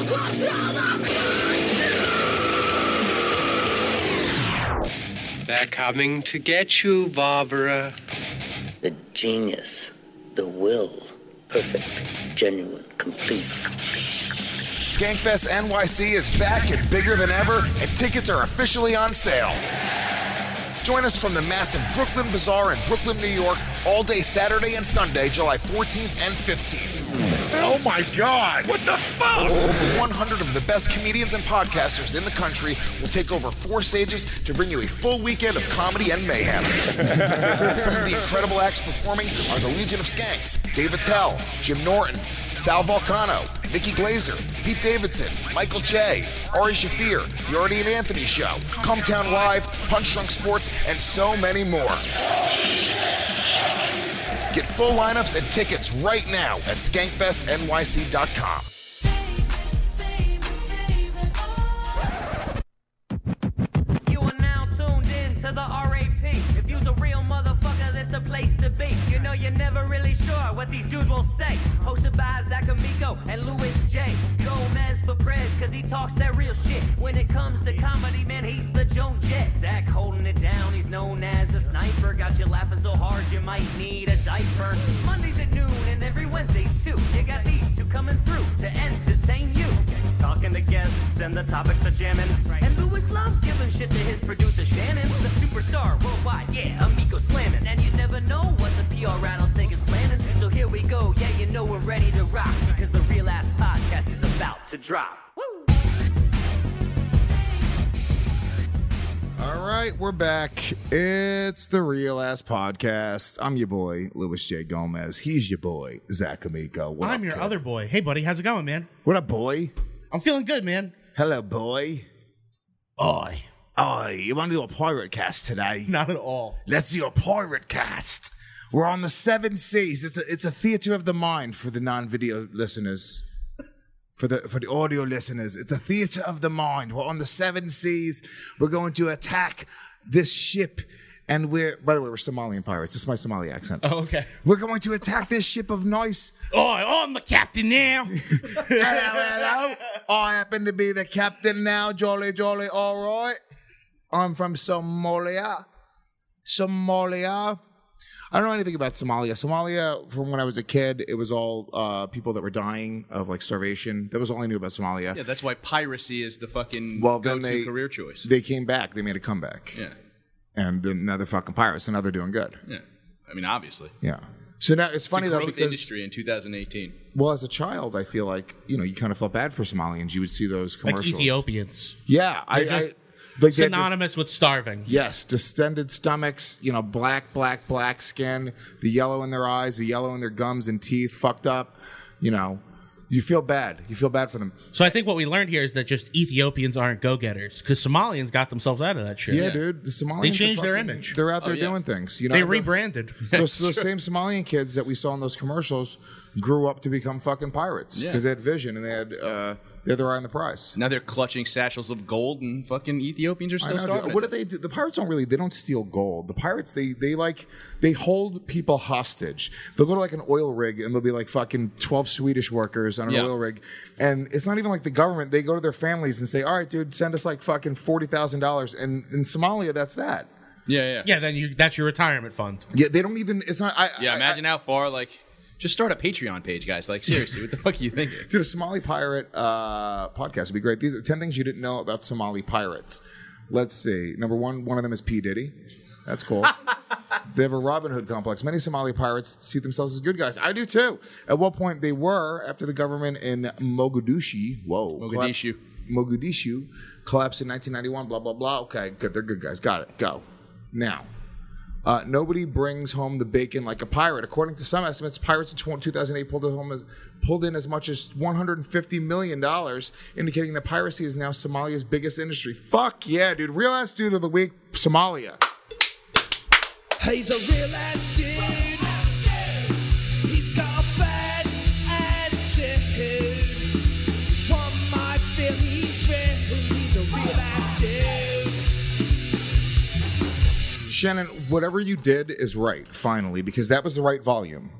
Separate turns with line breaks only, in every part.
They're coming to get you, Barbara.
The genius, the will, perfect, genuine, complete.
Skankfest NYC is back and bigger than ever, and tickets are officially on sale. Join us from the massive Brooklyn Bazaar in Brooklyn, New York, all day Saturday and Sunday, July 14th and 15th.
Oh my God! What the fuck?
Over 100 of the best comedians and podcasters in the country will take over 4 stages to bring you a full weekend of comedy and mayhem. Some of the incredible acts performing are the Legion of Skanks, Dave Attell, Jim Norton, Sal Vulcano, Nikki Glazer, Pete Davidson, Michael Che, Ari Shaffir, The Artie and Anthony Show, Cumtown Live, Punch Drunk Sports, and so many more. Get full lineups and tickets right now at skankfestnyc.com.
You are now tuned in to the RAP. If you's a real motherfucker, that's the place to be. You know you're never really sure what these dudes will say. Hosted by Zach Amico and Louis J. Gomez for Prez, cause he talks that real shit. When it comes to comedy, man, he's the Joan Jett. Zach holding it down, he's known as a sniper. Got you laughing so hard you might need a diaper. Mondays at noon and every Wednesday too. You got these two coming through to entertain you. Talking to guests and the topics are jamming. And Louis loves giving shit to his producer Shannon. The superstar worldwide, yeah, Amico slamming. And you never know what the PR rattlesnake is planning. So here we go, yeah, you know we're ready to rock. Because the Real Ass Podcast is about to drop. Woo!
All right, we're back. It's the Real Ass Podcast. I'm your boy, Louis J. Gomez. He's your boy, Zach Amico. What
I'm
up,
your
kid?
other boy. Hey, buddy, how's it going, man?
What up, boy?
I'm feeling good, man.
Hello, boy.
Oi.
You want to do a pirate cast today?
Not at all.
Let's do a pirate cast. We're on the 7 seas. It's a theater of the mind for the non-video listeners. For the audio listeners, it's a theater of the mind. We're on the 7 seas. We're going to attack this ship, and by the way, we're Somalian pirates. This is my Somali accent.
Oh, okay.
We're going to attack this ship of nice.
Oi, I'm the captain now.
Hello. I happen to be the captain now. Jolly, jolly. All right. I'm from Somalia. I don't know anything about Somalia. Somalia, from when I was a kid, it was all people that were dying of like starvation. That was all I knew about Somalia.
Yeah, that's why piracy is the fucking
then
go-to career choice.
They came back. They made a comeback.
Yeah.
And then now they're fucking pirates, and now they're doing good.
Yeah. I mean, obviously.
Yeah. So now it's funny
a
though
growth
because
industry in 2018.
Well, as a child, I feel like you kind of felt bad for Somalians. You would see those commercials.
Like Ethiopians.
Yeah,
They're
like
synonymous with starving.
Yes, distended stomachs, black skin, the yellow in their eyes, the yellow in their gums and teeth, fucked up. You feel bad. You feel bad for them.
So I think what we learned here is that just Ethiopians aren't go-getters because Somalians got themselves out of that shit.
Yeah, dude. The Somalians
They changed their image.
They're out there doing things.
They rebranded.
Those same Somalian kids that we saw in those commercials grew up to become fucking pirates because they had vision and they had their eye on the prize.
Now they're clutching satchels of gold, and fucking Ethiopians are still starving.
What do they do? The pirates they don't steal gold. The pirates, they hold people hostage. They'll go to like an oil rig and there'll be like fucking 12 Swedish workers on an oil rig. And it's not even like the government. They go to their families and say, all right, dude, send us like fucking $40,000. And in Somalia, that's that.
Yeah.
Yeah, then that's your retirement fund.
Yeah, they don't even, it's not.
Imagine how far, just start a Patreon page, guys. Like, seriously, what the fuck are you thinking?
Dude, a Somali pirate podcast would be great. These are 10 things you didn't know about Somali pirates. Let's see. Number one of them is P. Diddy. That's cool. They have a Robin Hood complex. Many Somali pirates see themselves as good guys. I do too. At what point they were after the government in Mogadishu collapsed in 1991, blah, blah, blah. Okay, good. They're good guys. Got it. Go. Now. Nobody brings home the bacon like a pirate. According to some estimates, pirates in 2008 pulled in as much as $150 million, indicating that piracy is now Somalia's biggest industry. Fuck yeah, dude. Real ass dude of the week, Somalia.
He's a real ass dude. He's got a bad attitude. One might feel he's real. He's a real ass dude.
Shannon, whatever you did is right, finally, because that was the right volume.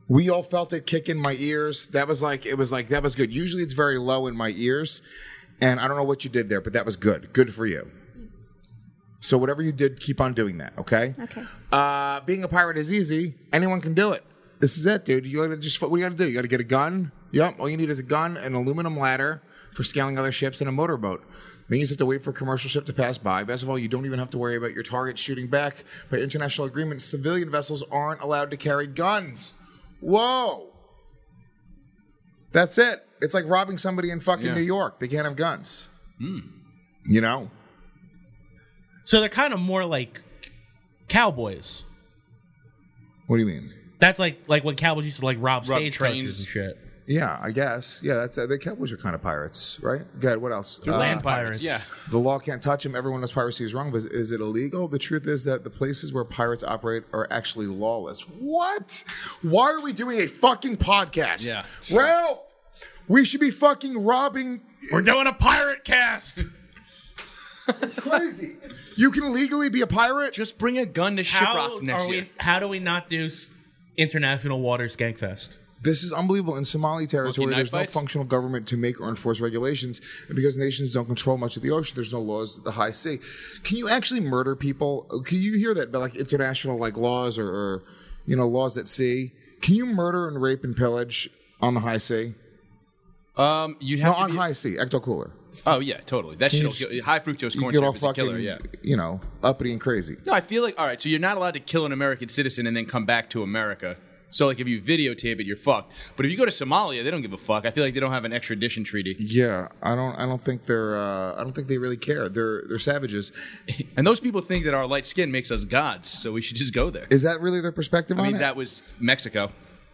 We all felt it kick in my ears. That was good. Usually it's very low in my ears, and I don't know what you did there, but that was good. Good for you. So whatever you did, keep on doing that, okay?
Okay.
Being a pirate is easy. Anyone can do it. This is it, dude. What do you got to do? You got to get a gun. Yep. All you need is a gun, an aluminum ladder for scaling other ships, and a motorboat. Then you just have to wait for a commercial ship to pass by. Best of all, you don't even have to worry about your target shooting back. By international agreement, civilian vessels aren't allowed to carry guns. Whoa. That's it. It's like robbing somebody in fucking New York. They can't have guns. You know?
So they're kind of more like cowboys.
What do you mean?
That's like when cowboys used to like rob
trains
stagecoaches and shit.
Yeah, I guess. Yeah, that's the Cowboys are kind of pirates, right? Good. What else?
They're land pirates. Yeah.
The law can't touch them. Everyone knows piracy is wrong, but is it illegal? The truth is that the places where pirates operate are actually lawless. What? Why are we doing a fucking podcast?
Yeah.
Ralph, we should be fucking robbing.
We're doing a pirate cast.
It's crazy. You can legally be a pirate.
Just bring a gun to Shiprock next year.
How do we not do International Waters Skankfest?
This is unbelievable. In Somali territory,
Monkey
there's
knife
no
fights?
functional government to make or enforce regulations. And because nations don't control much of the ocean, there's no laws at the high sea. Can you actually murder people? Can you hear that about like international like laws or laws at sea? Can you murder and rape and pillage on the high sea?
You'd have to
on
be...
high sea, ecto cooler.
Oh, yeah, totally. That shit'll kill. High fructose corn
get all
syrup is a
fucking,
killer, yeah.
Uppity and crazy.
No, I feel like, all right, so you're not allowed to kill an American citizen and then come back to America. So, like, if you videotape it, you're fucked. But if you go to Somalia, they don't give a fuck. I feel like they don't have an extradition treaty.
Yeah, I don't think they're. I don't think they really care. They're savages.
And those people think that our light skin makes us gods, so we should just go there.
Is that really their perspective on it?
That was Mexico.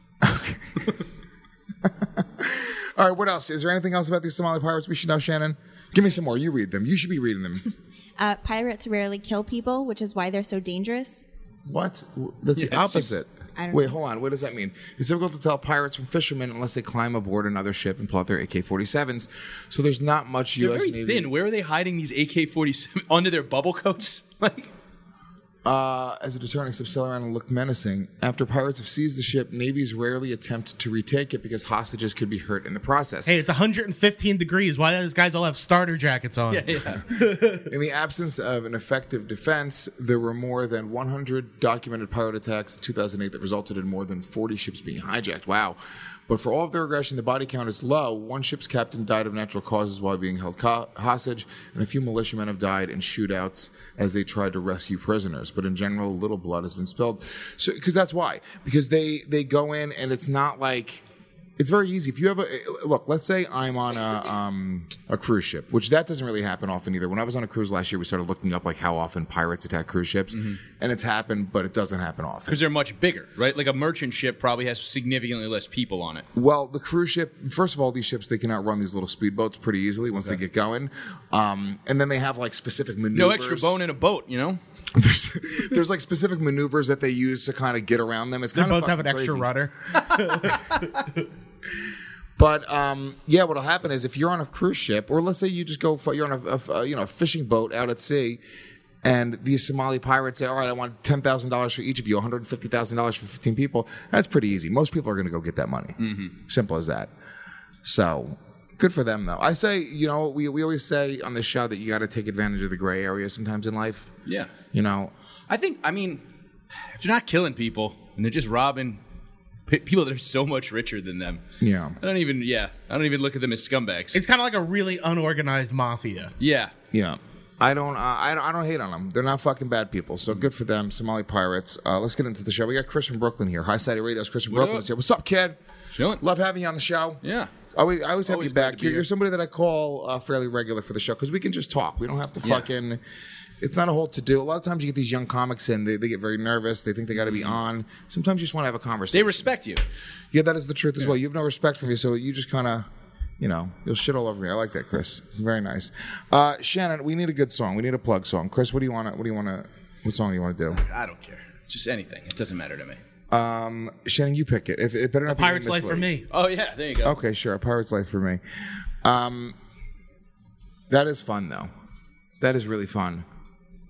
All right, what else? Is there anything else about these Somali pirates we should know, Shannon? Give me some more. You read them. You should be reading them.
Pirates rarely kill people, which is why they're so dangerous.
What? That's the opposite.
I don't
Wait,
know.
hold on. What does that mean? It's difficult to tell pirates from fishermen unless they climb aboard another ship and pull out their AK-47s. So there's not much
They're
U.S.
very
Navy.
thin. Where are they hiding these AK-47 under their bubble coats? Like,
As a deterrent, except sail around and look menacing. After pirates have seized the ship, navies rarely attempt to retake it because hostages could be hurt in the process.
Hey, it's 115 degrees. Why do those guys all have starter jackets on?
yeah.
In the absence of an effective defense, there were more than 100 documented pirate attacks in 2008 that resulted in more than 40 ships being hijacked. Wow. But for all of their aggression, the body count is low. One ship's captain died of natural causes while being held hostage, and a few militiamen have died in shootouts as they tried to rescue prisoners. But in general, little blood has been spilled. So, because that's why. Because they go in, and it's not like... It's very easy. If you have look, let's say I'm on a cruise ship, which that doesn't really happen often either. When I was on a cruise last year, we started looking up like how often pirates attack cruise ships, and it's happened, but it doesn't happen often.
Because they're much bigger, right? Like a merchant ship probably has significantly less people on it.
Well, the cruise ship, first of all, these ships, they can outrun these little speedboats pretty easily once they get going. And then they have like specific maneuvers.
No extra bone in a boat, you know?
There's like specific maneuvers that they use to kind of get around them. It's
Their
kind of
boats have an extra
crazy.
rudder.
But yeah, what'll happen is if you're on a cruise ship, or let's say you just go, you're on a fishing boat out at sea, and these Somali pirates say, "All right, I want $10,000 for each of you, $150,000 for 15 people." That's pretty easy. Most people are going to go get that money. Simple as that. So good for them, though. I say, we always say on this show that you got to take advantage of the gray area sometimes in life.
Yeah.
I
mean, if they're not killing people and they're just robbing people that are so much richer than them.
Yeah.
I don't even look at them as scumbags.
It's kind of like a really unorganized mafia.
Yeah.
Yeah. I don't hate on them. They're not fucking bad people. So good for them, Somali pirates. Let's get into the show. We got Chris from Brooklyn here. High Side Radio's Chris from Brooklyn is here. What's up, kid?
Chilling.
Love having you on the show.
Yeah.
I always have
Always
you
glad
back.
to be
You're somebody that I call fairly regular for the show because we can just talk. We don't have to fucking... It's not a whole to-do. A lot of times you get these young comics in, they get very nervous. They think they got to be on. Sometimes you just want to have a conversation.
They respect you.
Yeah, that is the truth as well. You have no respect for me, so you just kind of, you'll shit all over me. I like that, Chris. It's very nice. Shannon, we need a good song. We need a plug song. Chris, what song do you want to do?
I don't care. Just anything. It doesn't matter to me.
Shannon, you pick it. If it better not be
Pirate's
Miss
Life for
Lee.
me.
Oh, yeah. There you go.
Okay, sure. A Pirate's Life for me. That is fun, though. That is really fun.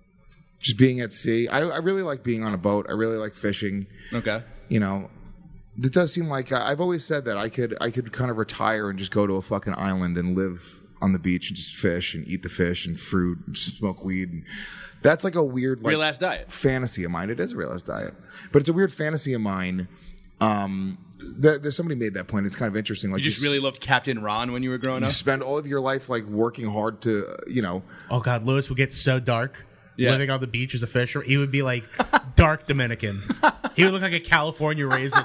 Just being at sea. I really like being on a boat. I really like fishing.
Okay.
it does seem like I've always said that I could kind of retire and just go to a fucking island and live on the beach and just fish and eat the fish and fruit and smoke weed. And that's like a weird
real ass diet
fantasy of mine. It is a real ass diet, but it's a weird fantasy of mine. There's somebody made that point. It's kind of interesting. Like
you just really loved Captain Ron when you were growing up.
You spend all of your life like working hard to,
Oh God, Lewis would get so dark.
Yeah.
Living on the beach as a fisher, he would be like dark Dominican. He would look like a California raisin.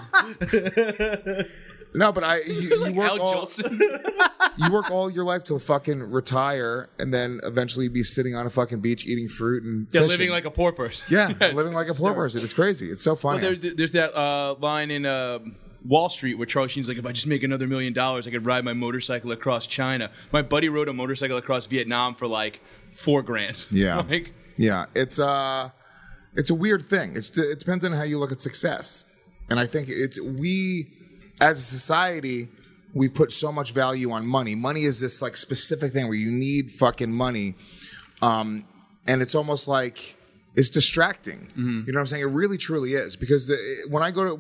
No, but you
like
work
Al Jolson.
You work all your life to fucking retire, and then eventually be sitting on a fucking beach eating fruit and fishing.
Living like a poor person.
Yeah, living like a poor person. It's crazy. It's so funny.
Well, there's that line in Wall Street where Charlie Sheen's like, if I just make another $1 million, I could ride my motorcycle across China. My buddy rode a motorcycle across Vietnam for like $4,000.
Yeah,
Like,
yeah. It's a weird thing. It depends on how you look at success, and I think we as a society, we put so much value on money. Money is this like specific thing where you need fucking money, and it's almost like it's distracting.
Mm-hmm.
You know what I'm saying? It really truly is, because when I go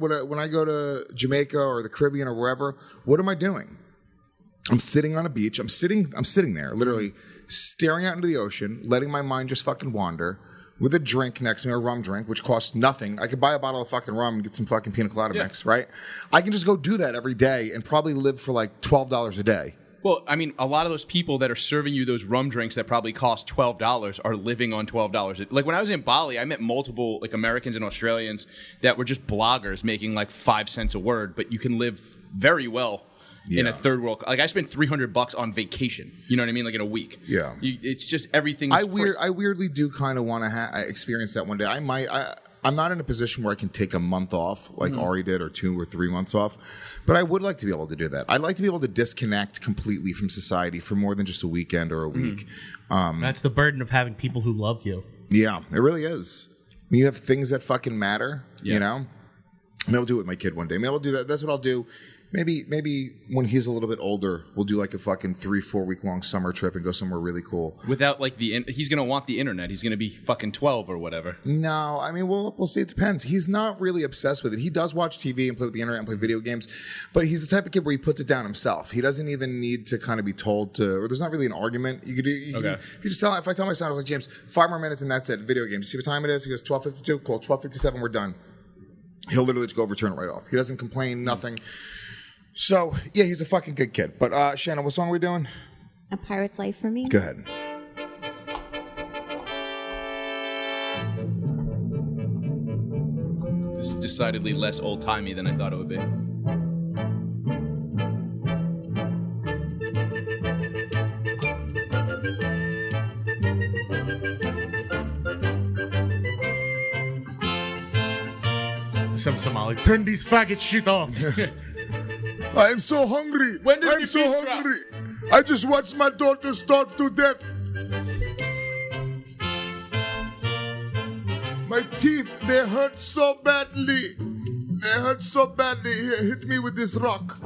to Jamaica or the Caribbean or wherever, what am I doing? I'm sitting on a beach. I'm sitting there, literally staring out into the ocean, letting my mind just fucking wander, with a drink next to me, a rum drink, which costs nothing. I could buy a bottle of fucking rum and get some fucking pina colada mix, right? I can just go do that every day and probably live for like $12 a day.
well, I mean, a lot of those people that are serving you those rum drinks that probably cost $12 are living on $12. Like when I was in Bali, I met multiple like Americans and Australians that were just bloggers making like 5 cents a word, but you can live very well in a third world. Like I spent $300 on vacation. You know what I mean? Like in a week.
Yeah.
It's just everything.
I weirdly do kind of want to experience that one day. I'm not in a position where I can take a month off like Ari did, or 2 or 3 months off, but I would like to be able to do that. I'd like to be able to disconnect completely from society for more than just a weekend or a week.
That's the burden of having people who love you.
Yeah, it really is. When you have things that fucking matter, you know? Maybe I'll do it with my kid one day. Maybe I'll do that. That's what I'll do. Maybe when he's a little bit older, we'll do like a fucking 3-4 week long summer trip and go somewhere really cool.
Without like he's gonna want the internet. He's gonna be fucking 12 or whatever.
No, I mean we'll see. It depends. He's not really obsessed with it. He does watch TV and play with the internet and play video games, but he's the type of kid where he puts it down himself. He doesn't even need to kind of be told to. Or there's not really an argument. You could if you just tell. If I tell my son, I was like, James, 5 more minutes and that's it. Video games. You see what time it is? He goes 12:52. Cool. 12:57. We're done. He'll literally just go over, turn it right off. He doesn't complain. Nothing. So, yeah, he's a fucking good kid. But, Shannon, what song are we doing?
A Pirate's Life for Me.
Go ahead.
This is decidedly less old-timey than I thought it would be.
Some Somali. Turn these faggot shit off.
I am so hungry.
When did
I'm
the
so
beef
hungry. I just watched my daughter starve to death. My teeth, they hurt so badly. They hurt so badly. Here, hit me with this rock.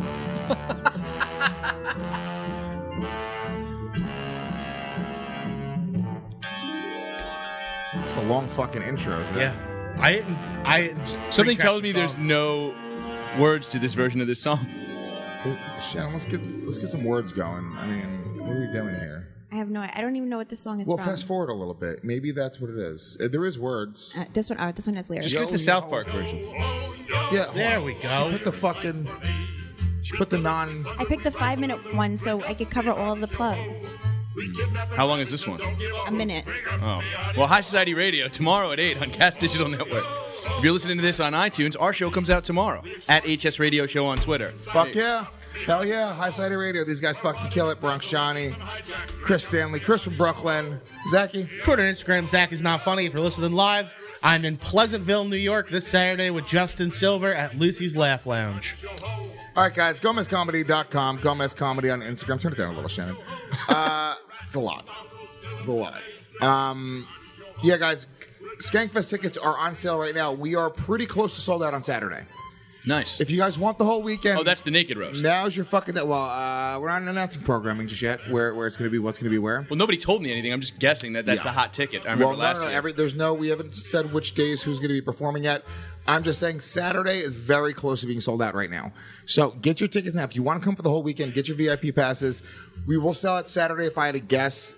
It's a long fucking intro, isn't it?
Yeah.
Something
retract
tells
the
me
song.
there's no words to this version of this song.
Shannon, let's get some words going. I mean, what are we doing here?
I don't even know what this song is
Well,
from.
fast forward a little bit. Maybe that's what it is. There is words.
This one has lyrics.
Just get the South Park version.
Yeah.
There we go.
She put the non.
I picked the 5-minute one so I could cover all of the plugs.
How long is this one?
A minute.
Oh. Well, High Society Radio, tomorrow at 8 on Cast Digital Network. If you're listening to this on iTunes, our show comes out tomorrow at HS Radio Show on Twitter.
Fuck yeah. Hell yeah. High Society Radio. These guys fucking kill it. Bronx Johnny, Chris Stanley, Chris from Brooklyn, Zachy.
Twitter and Instagram, Zach is not funny. If you're listening live, I'm in Pleasantville, New York this Saturday with Justin Silver at Lucy's Laugh Lounge.
All right, guys. GomezComedy.com. Gomez Comedy on Instagram. Turn it down a little, Shannon. It's a lot. Yeah, guys. Skankfest tickets are on sale right now. We are pretty close to sold out on Saturday.
Nice.
If you guys want the whole weekend,
Oh, that's the naked roast.
now's your fucking. Well, we're not announcing programming just yet. Where it's going to be, what's going to be where.
Well, nobody told me anything. I'm just guessing that's the hot ticket. I remember last year.
We haven't said which days who's going to be performing yet. I'm just saying Saturday is very close to being sold out right now. So get your tickets now. If you want to come for the whole weekend, get your VIP passes. We will sell it Saturday if I had to guess.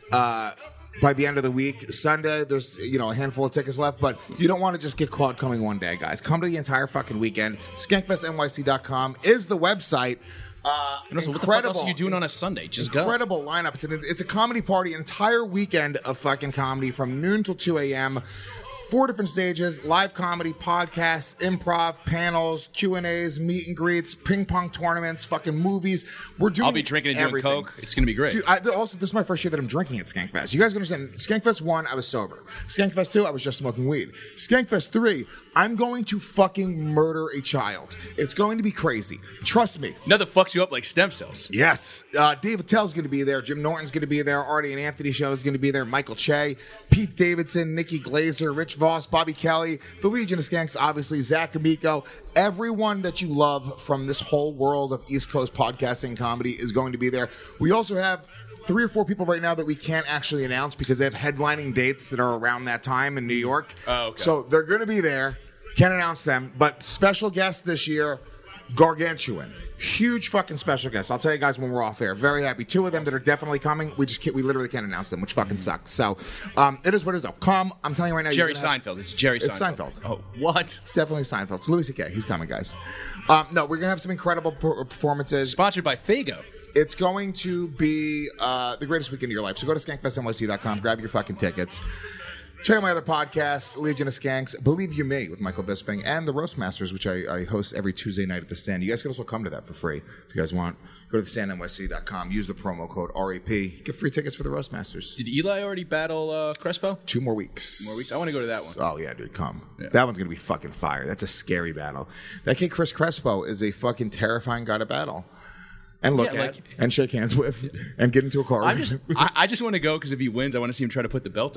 By the end of the week, Sunday, there's a handful of tickets left, but you don't want to just get caught coming one day, guys. Come to the entire fucking weekend. SkankfestNYC.com is the website.
And also, what the fuck else are you doing on a Sunday? Just go.
Incredible lineup. It's a comedy party, an entire weekend of fucking comedy from noon till 2 a.m. 4 different stages: live comedy, podcasts, improv, panels, Q&As, meet and greets, ping pong tournaments, fucking movies. We're doing
I'll be drinking and doing
everything.
Coke. It's going to be great.
Dude, also, this is my first year that I'm drinking at Skankfest. You guys understand, Skankfest 1, I was sober. Skankfest 2, I was just smoking weed. Skankfest 3, I'm going to fucking murder a child. It's going to be crazy. Trust me.
Nothing fucks you up like stem cells.
Yes. Dave Attell's going to be there. Jim Norton's going to be there. Artie and Anthony show is going to be there. Michael Che, Pete Davidson, Nikki Glazer, Rich Voss, Bobby Kelly, the Legion of Skanks, obviously, Zach Amico. Everyone that you love from this whole world of East Coast podcasting comedy is going to be there. We also have 3 or 4 people right now that we can't actually announce because they have headlining dates that are around that time in New York.
Oh, okay.
So they're going to be there. Can't announce them. But special guest this year, Gargantuan. Huge fucking special guests. I'll tell you guys when we're off air. Very happy. 2 of them that are definitely coming. We literally can't announce them, which fucking sucks. So it is what it is though. Come. I'm telling you right now.
Jerry Seinfeld. It's Jerry Seinfeld.
It's Seinfeld.
Oh, what?
It's definitely Seinfeld. It's Louis C.K. He's coming, guys. No, we're going to have some incredible performances.
Sponsored by Fago.
It's going to be the greatest weekend of your life. So go to skankfestnyc.com, grab your fucking tickets. Check out my other podcasts, Legion of Skanks, Believe You Me with Michael Bisping, and the Roast Masters, which I host every Tuesday night at the Stand. You guys can also come to that for free if you guys want. Go to thestandnyc.com, use the promo code RAP, get free tickets for the Roast Masters.
Did Eli already battle Crespo?
2 more weeks.
More weeks? I want to go to that one.
Oh, yeah, dude, come.
Yeah.
That one's going to be fucking fire. That's a scary battle. That kid, Chris Crespo, is a fucking terrifying guy to battle. And look at, and shake hands with, and get into a car.
I just want to go because if he wins, I want to see him try to put the belt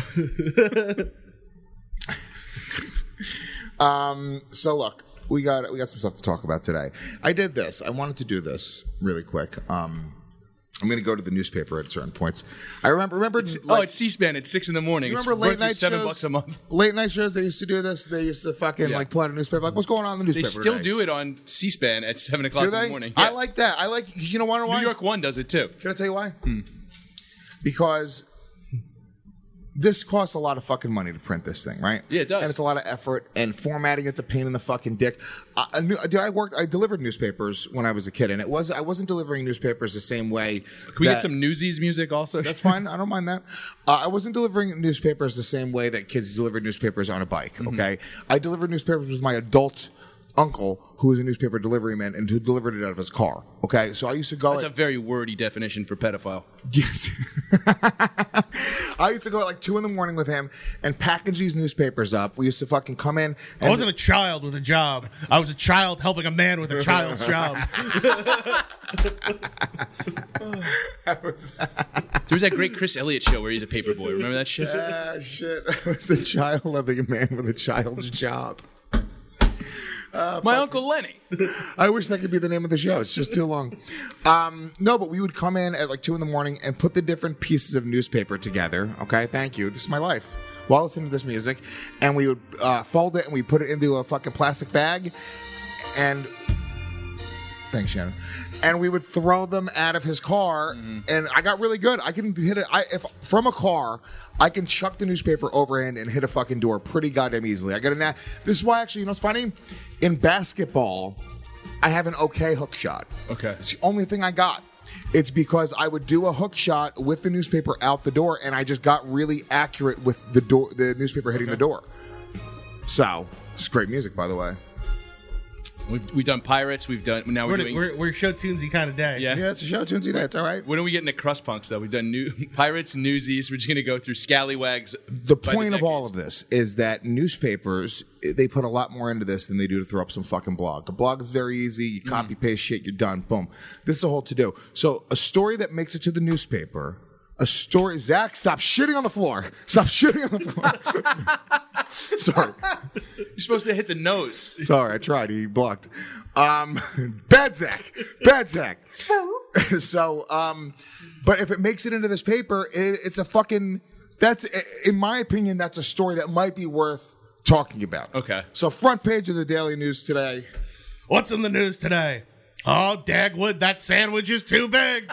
on.
So look, we got some stuff to talk about today. I did this. I wanted to do this really quick. I'm going to go to the newspaper at certain points. I remember.
It's C-SPAN at 6 in the morning.
You remember late night shows?
$7 a month.
Late night shows. They used to do this. They used to fucking pull out a newspaper. Like, what's going on in the newspaper?
They still
today?
do it on C-SPAN at 7 o'clock in the morning.
Yeah. I like that. You know why?
New York One does it too.
Can I tell you why? Because this costs a lot of fucking money to print this thing, right?
Yeah, it does.
And it's a lot of effort, and formatting it's a pain in the fucking dick. I delivered newspapers when I was a kid, and I wasn't delivering newspapers the same way.
Can we get some Newsies music also?
That's fine. I don't mind that. I wasn't delivering newspapers the same way that kids delivered newspapers on a bike, okay? I delivered newspapers with my adult uncle, who was a newspaper delivery man and who delivered it out of his car. Okay, so I used to go.
That's a very wordy definition for pedophile.
Yes. I used to go at like 2 a.m. with him and package these newspapers up. We used to fucking come in.
I wasn't a child with a job. I was a child helping a man with a child's job.
There was that great Chris Elliott show where he's a paper boy. Remember that shit?
Shit. I was a child helping a man with a child's job.
My Uncle Lenny.
I wish that could be the name of the show. It's just too long. No, but we would come in at like 2 a.m. and put the different pieces of newspaper together. Okay, thank you. This is my life. While listening to this music. And we would fold it and we put it into a fucking plastic bag. And thanks, Shannon. And we would throw them out of his car. And I got really good. I can hit it. If from a car, I can chuck the newspaper overhand and hit a fucking door pretty goddamn easily. I got a This is why, actually, you know what's funny? In basketball, I have an okay hook shot.
Okay.
It's the only thing I got. It's because I would do a hook shot with the newspaper out the door, and I just got really accurate with the newspaper hitting the door. So, it's great music, by the way.
We've done Pirates. We're
show tunesy kind of day.
Yeah, it's a show tunesy day. It's all right.
When are we getting to Crust Punks though? We've done Pirates, Newsies. We're just gonna go through Scallywags.
The point of all of this is that newspapers, they put a lot more into this than they do to throw up some fucking blog. A blog is very easy. You copy paste shit. You're done. Boom. This is a whole to do. So a story that makes it to the newspaper A story. Zach, stop shitting on the floor. Stop shitting on the floor. Sorry.
You're supposed to hit the nose.
Sorry, I tried. He blocked. Bad Zach. Bad Zach. So, but if it makes it into this paper, it's a fucking, that's, in my opinion, that's a story that might be worth talking about.
Okay.
So front page of the Daily News today.
What's in the news today? Oh, Dagwood, that sandwich is too big.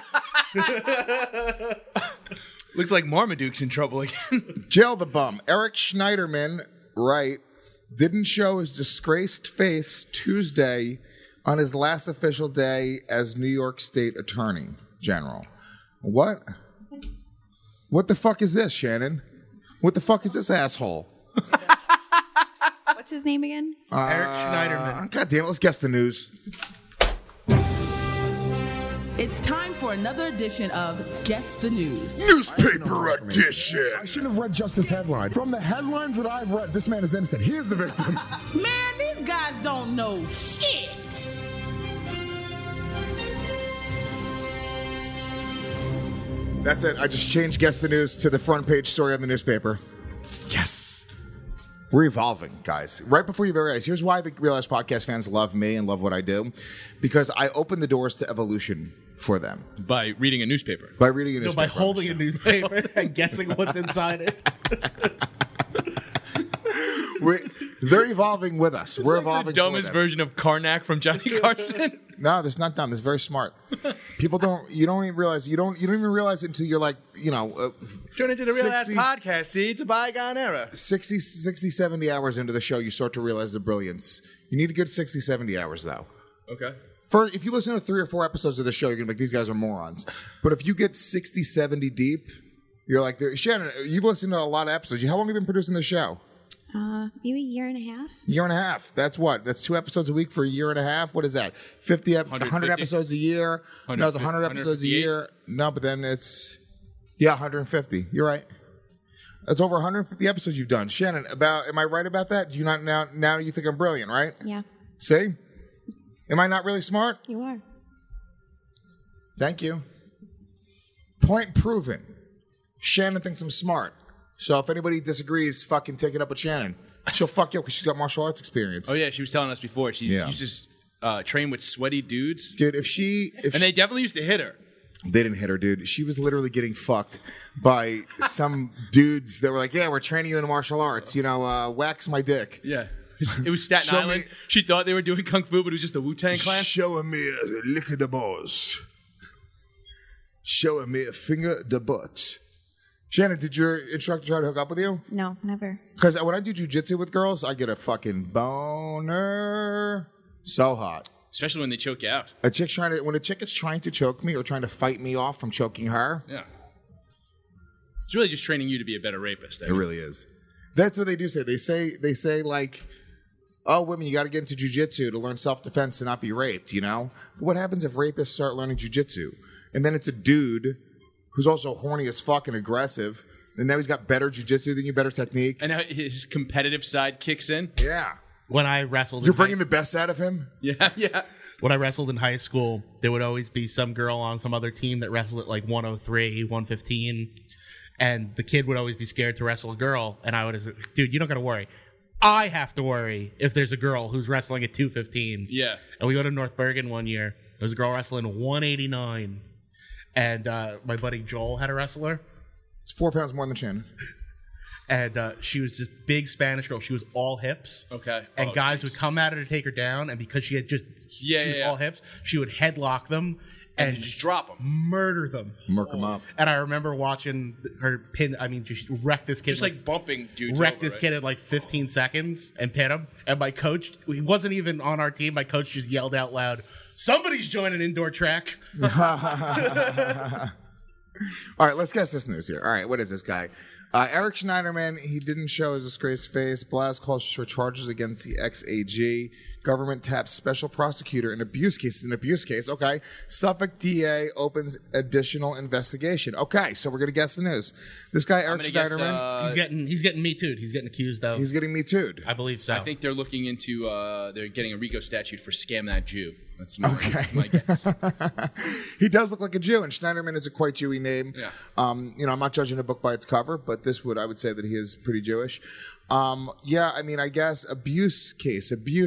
Looks like Marmaduke's in trouble again.
Jail the bum. Eric Schneiderman, right, didn't show his disgraced face Tuesday on his last official day as New York State Attorney General. What? What the fuck is this, Shannon? What the fuck is this asshole?
What's his name again?
Eric Schneiderman.
God damn it, let's guess the news.
It's time for another edition of Guess the News.
Newspaper edition.
I shouldn't have read just this headline. From the headlines that I've read, this man is innocent. He is the victim.
Man, these guys don't know shit.
That's it. I just changed Guess the News to the front page story on the newspaper. Yes. We're evolving, guys. Right before you realize, here's why the Real Ass Podcast fans love me and love what I do. Because I open the doors to evolution for them.
By reading a newspaper.
By reading a
No,
newspaper.
by holding a newspaper and guessing what's inside it.
They're evolving with us. We're evolving.
The dumbest
for them.
version of Karnak from Johnny Carson.
No, that's not dumb. It's very smart. People don't. You don't even realize. You don't even realize it until you're like,
Turn into the Real
60
Ass Podcast. See, it's a bygone era.
60, 70 hours into the show, you start to realize the brilliance. You need a good 60, 70 hours, though.
Okay.
If you listen to 3 or 4 episodes of the show, you're going to be like, these guys are morons. But if you get 60, 70 deep, you're like, Shannon, you've listened to a lot of episodes. How long have you been producing the show?
Maybe a year and a half.
Year and a half. That's what? That's 2 episodes a week for a year and a half? What is that? 100 episodes a year? No, it's 100 episodes a year. No, but then it's, 150. You're right. That's over 150 episodes you've done. Shannon, am I right about that? Do you not now you think I'm brilliant, right?
Yeah.
See? Am I not really smart?
You are.
Thank you. Point proven. Shannon thinks I'm smart. So if anybody disagrees, fucking take it up with Shannon. She'll fuck you up because she's got martial arts experience.
Oh, yeah, she was telling us before. She used to train with sweaty dudes.
Dude,
they definitely used to hit her.
They didn't hit her, dude. She was literally getting fucked by some dudes that were like, yeah, we're training you in martial arts. Wax my dick.
Yeah. It was Staten Island. She thought they were doing Kung Fu, but it was just the Wu-Tang Clan.
Show me a lick of the balls. Show me a finger the butt. Shannon, did your instructor try to hook up with you?
No, never.
Because when I do jujitsu with girls, I get a fucking boner. So hot.
Especially when they choke you out.
When a chick is trying to choke me or trying to fight me off from choking her.
Yeah. It's really just training you to be a better rapist.
It really is. That's what they do say. They say like, oh, women, you got to get into jujitsu to learn self-defense and not be raped, But what happens if rapists start learning jujitsu? And then it's a dude who's also horny as fuck and aggressive, and now he's got better jujitsu than you, better technique.
And now his competitive side kicks in.
Yeah.
When I wrestled,
you're bringing the best out of him.
Yeah.
When I wrestled in high school, there would always be some girl on some other team that wrestled at like 103, 115, and the kid would always be scared to wrestle a girl, and I would, dude, you don't got to worry. I have to worry if there's a girl who's wrestling at 215.
Yeah.
And we go to North Bergen one year. There was a girl wrestling 189, and my buddy Joel had a wrestler.
It's 4 pounds more than Shannon.
And she was this big Spanish girl. She was all hips.
Okay.
And guys would come at her to take her down, and because she had she was all hips, she would headlock them and
just drop them,
murder them,
murk them up.
And I remember watching her pin. I mean, just wreck this kid.
Just like bumping dudes.
Wreck this kid in like 15 seconds and pin him. And my coach, he wasn't even on our team. My coach just yelled out loud, "Somebody's joining indoor track."
All right, let's guess this news here. All right, what is this guy? Eric Schneiderman, he didn't show his disgraced face. Blas calls for charges against the ex-AG. Government taps special prosecutor in abuse case. An abuse case, okay. Suffolk DA opens additional investigation. Okay, so we're going to guess the news. This guy, Eric Schneiderman.
He's getting Me Too'd. He's getting accused of.
He's getting Me Too'd.
I believe so.
I think they're looking into, they're getting a RICO statute for scam that Jew. That's my guess.
He does look like a Jew, and Schneiderman is a quite Jewy name.
Yeah.
I'm not judging a book by its cover, but I would say that he is pretty Jewish. I guess abuse case.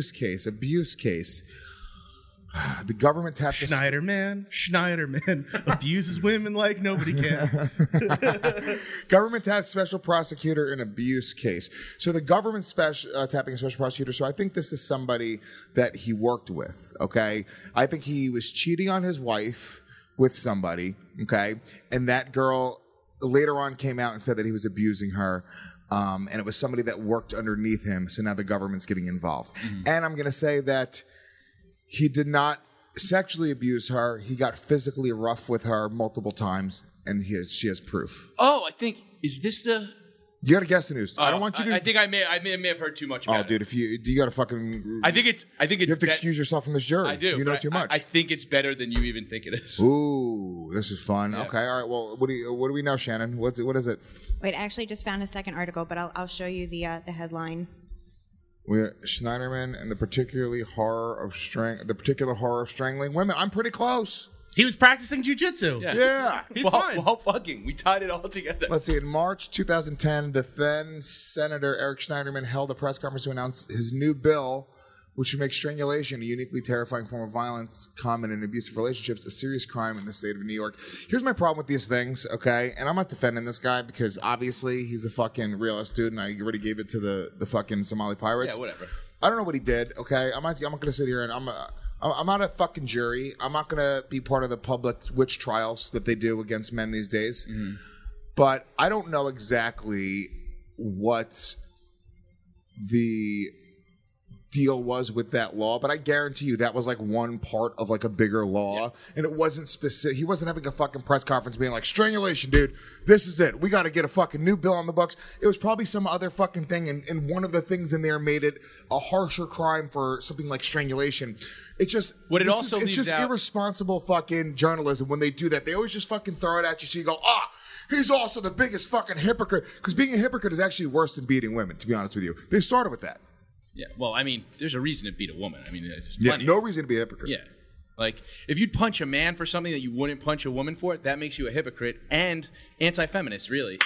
The government tapped
Schneiderman abuses women like nobody can.
Government tapped special prosecutor in abuse case. So the government's tapping a special prosecutor. So I think this is somebody that he worked with. Okay, I think he was cheating on his wife with somebody. Okay, and that girl later on came out and said that he was abusing her. And it was somebody that worked underneath him. So now the government's getting involved. And I'm going to say that he did not sexually abuse her. He got physically rough with her multiple times, and she has proof.
Oh, is this the...
You got to guess the news. I don't want you to...
I think I may have heard too much about it.
Oh, dude, if you got to fucking...
I think it's... You
have to excuse yourself from this jury.
I do.
You know too much.
I think it's better than you even think it is.
Ooh, this is fun.
Yeah.
Okay, all right. Well, what do we know, Shannon? What is it?
Wait, I actually just found a second article, but I'll show you the headline.
We're Schneiderman and the particular horror of strangling women. I'm pretty close.
He was practicing jujitsu.
Yeah.
He's fine.
Well, fucking, we tied it all together.
Let's see. In March 2010, the then Senator Eric Schneiderman held a press conference to announce his new bill, which would make strangulation, a uniquely terrifying form of violence common in abusive relationships, a serious crime in the state of New York. Here's my problem with these things, okay? And I'm not defending this guy because obviously he's a fucking realist dude, and I already gave it to the fucking Somali pirates.
Yeah, whatever.
I don't know what he did, okay? I'm not going to sit here and I'm not a fucking jury. I'm not going to be part of the public witch trials that they do against men these days. Mm-hmm. But I don't know exactly what the deal was with that law, but I guarantee you that was like one part of like a bigger law, and it wasn't specific. He wasn't having a fucking press conference being like, strangulation, dude, this is it. We got to get a fucking new bill on the books. It was probably some other fucking thing, and one of the things in there made it a harsher crime for something like strangulation. It's just it's just irresponsible fucking journalism when they do that. They always just fucking throw it at you so you go, he's also the biggest fucking hypocrite, because being a hypocrite is actually worse than beating women, to be honest with you. They started with that.
Yeah, well, I mean, there's a reason to beat a woman. I mean, there's
plenty. No reason to be a hypocrite.
Yeah. Like, if you'd punch a man for something that you wouldn't punch a woman for, that makes you a hypocrite and anti-feminist, really.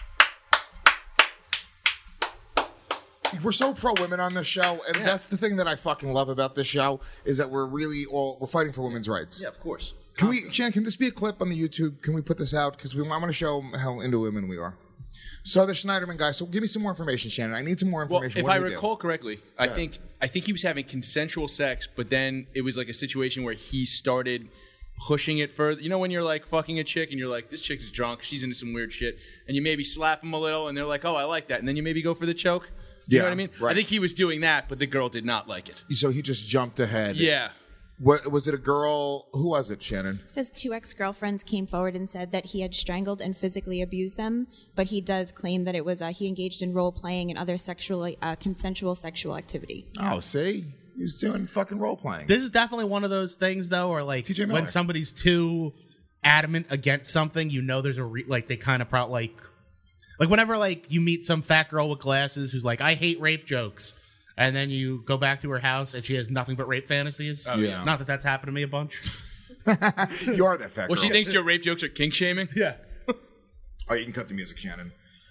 We're so pro-women on this show, and that's the thing that I fucking love about this show, is that we're fighting for women's rights.
Yeah, of course.
Shannon, can this be a clip on the YouTube? Can we put this out? Because I want to show how into women we are. So the Schneiderman guy. So give me some more information, Shannon. I need some more information.
Well, if I recall correctly, I think he was having consensual sex, but then it was like a situation where he started pushing it further. You know, when you're like fucking a chick and you're like, this chick is drunk, she's into some weird shit, and you maybe slap them a little, and they're like, oh, I like that, and then you maybe go for the choke. You know what I mean? Right. I think he was doing that, but the girl did not like it.
So he just jumped ahead.
Yeah.
What, was it a girl? Who was it, Shannon?
It says 2 ex-girlfriends came forward and said that he had strangled and physically abused them, but he does claim that it was he engaged in role-playing and other consensual sexual activity.
Oh, see? He was doing fucking role-playing.
This is definitely one of those things, though, where like when somebody's too adamant against something, you know there's they kind of like whenever like you meet some fat girl with glasses who's like, I hate rape jokes. And then you go back to her house and she has nothing but rape fantasies. Oh, yeah. Not that that's happened to me a bunch.
You are that fat girl.
Well, she thinks your rape jokes are kink shaming?
Yeah.
Oh, you can cut the music, Shannon.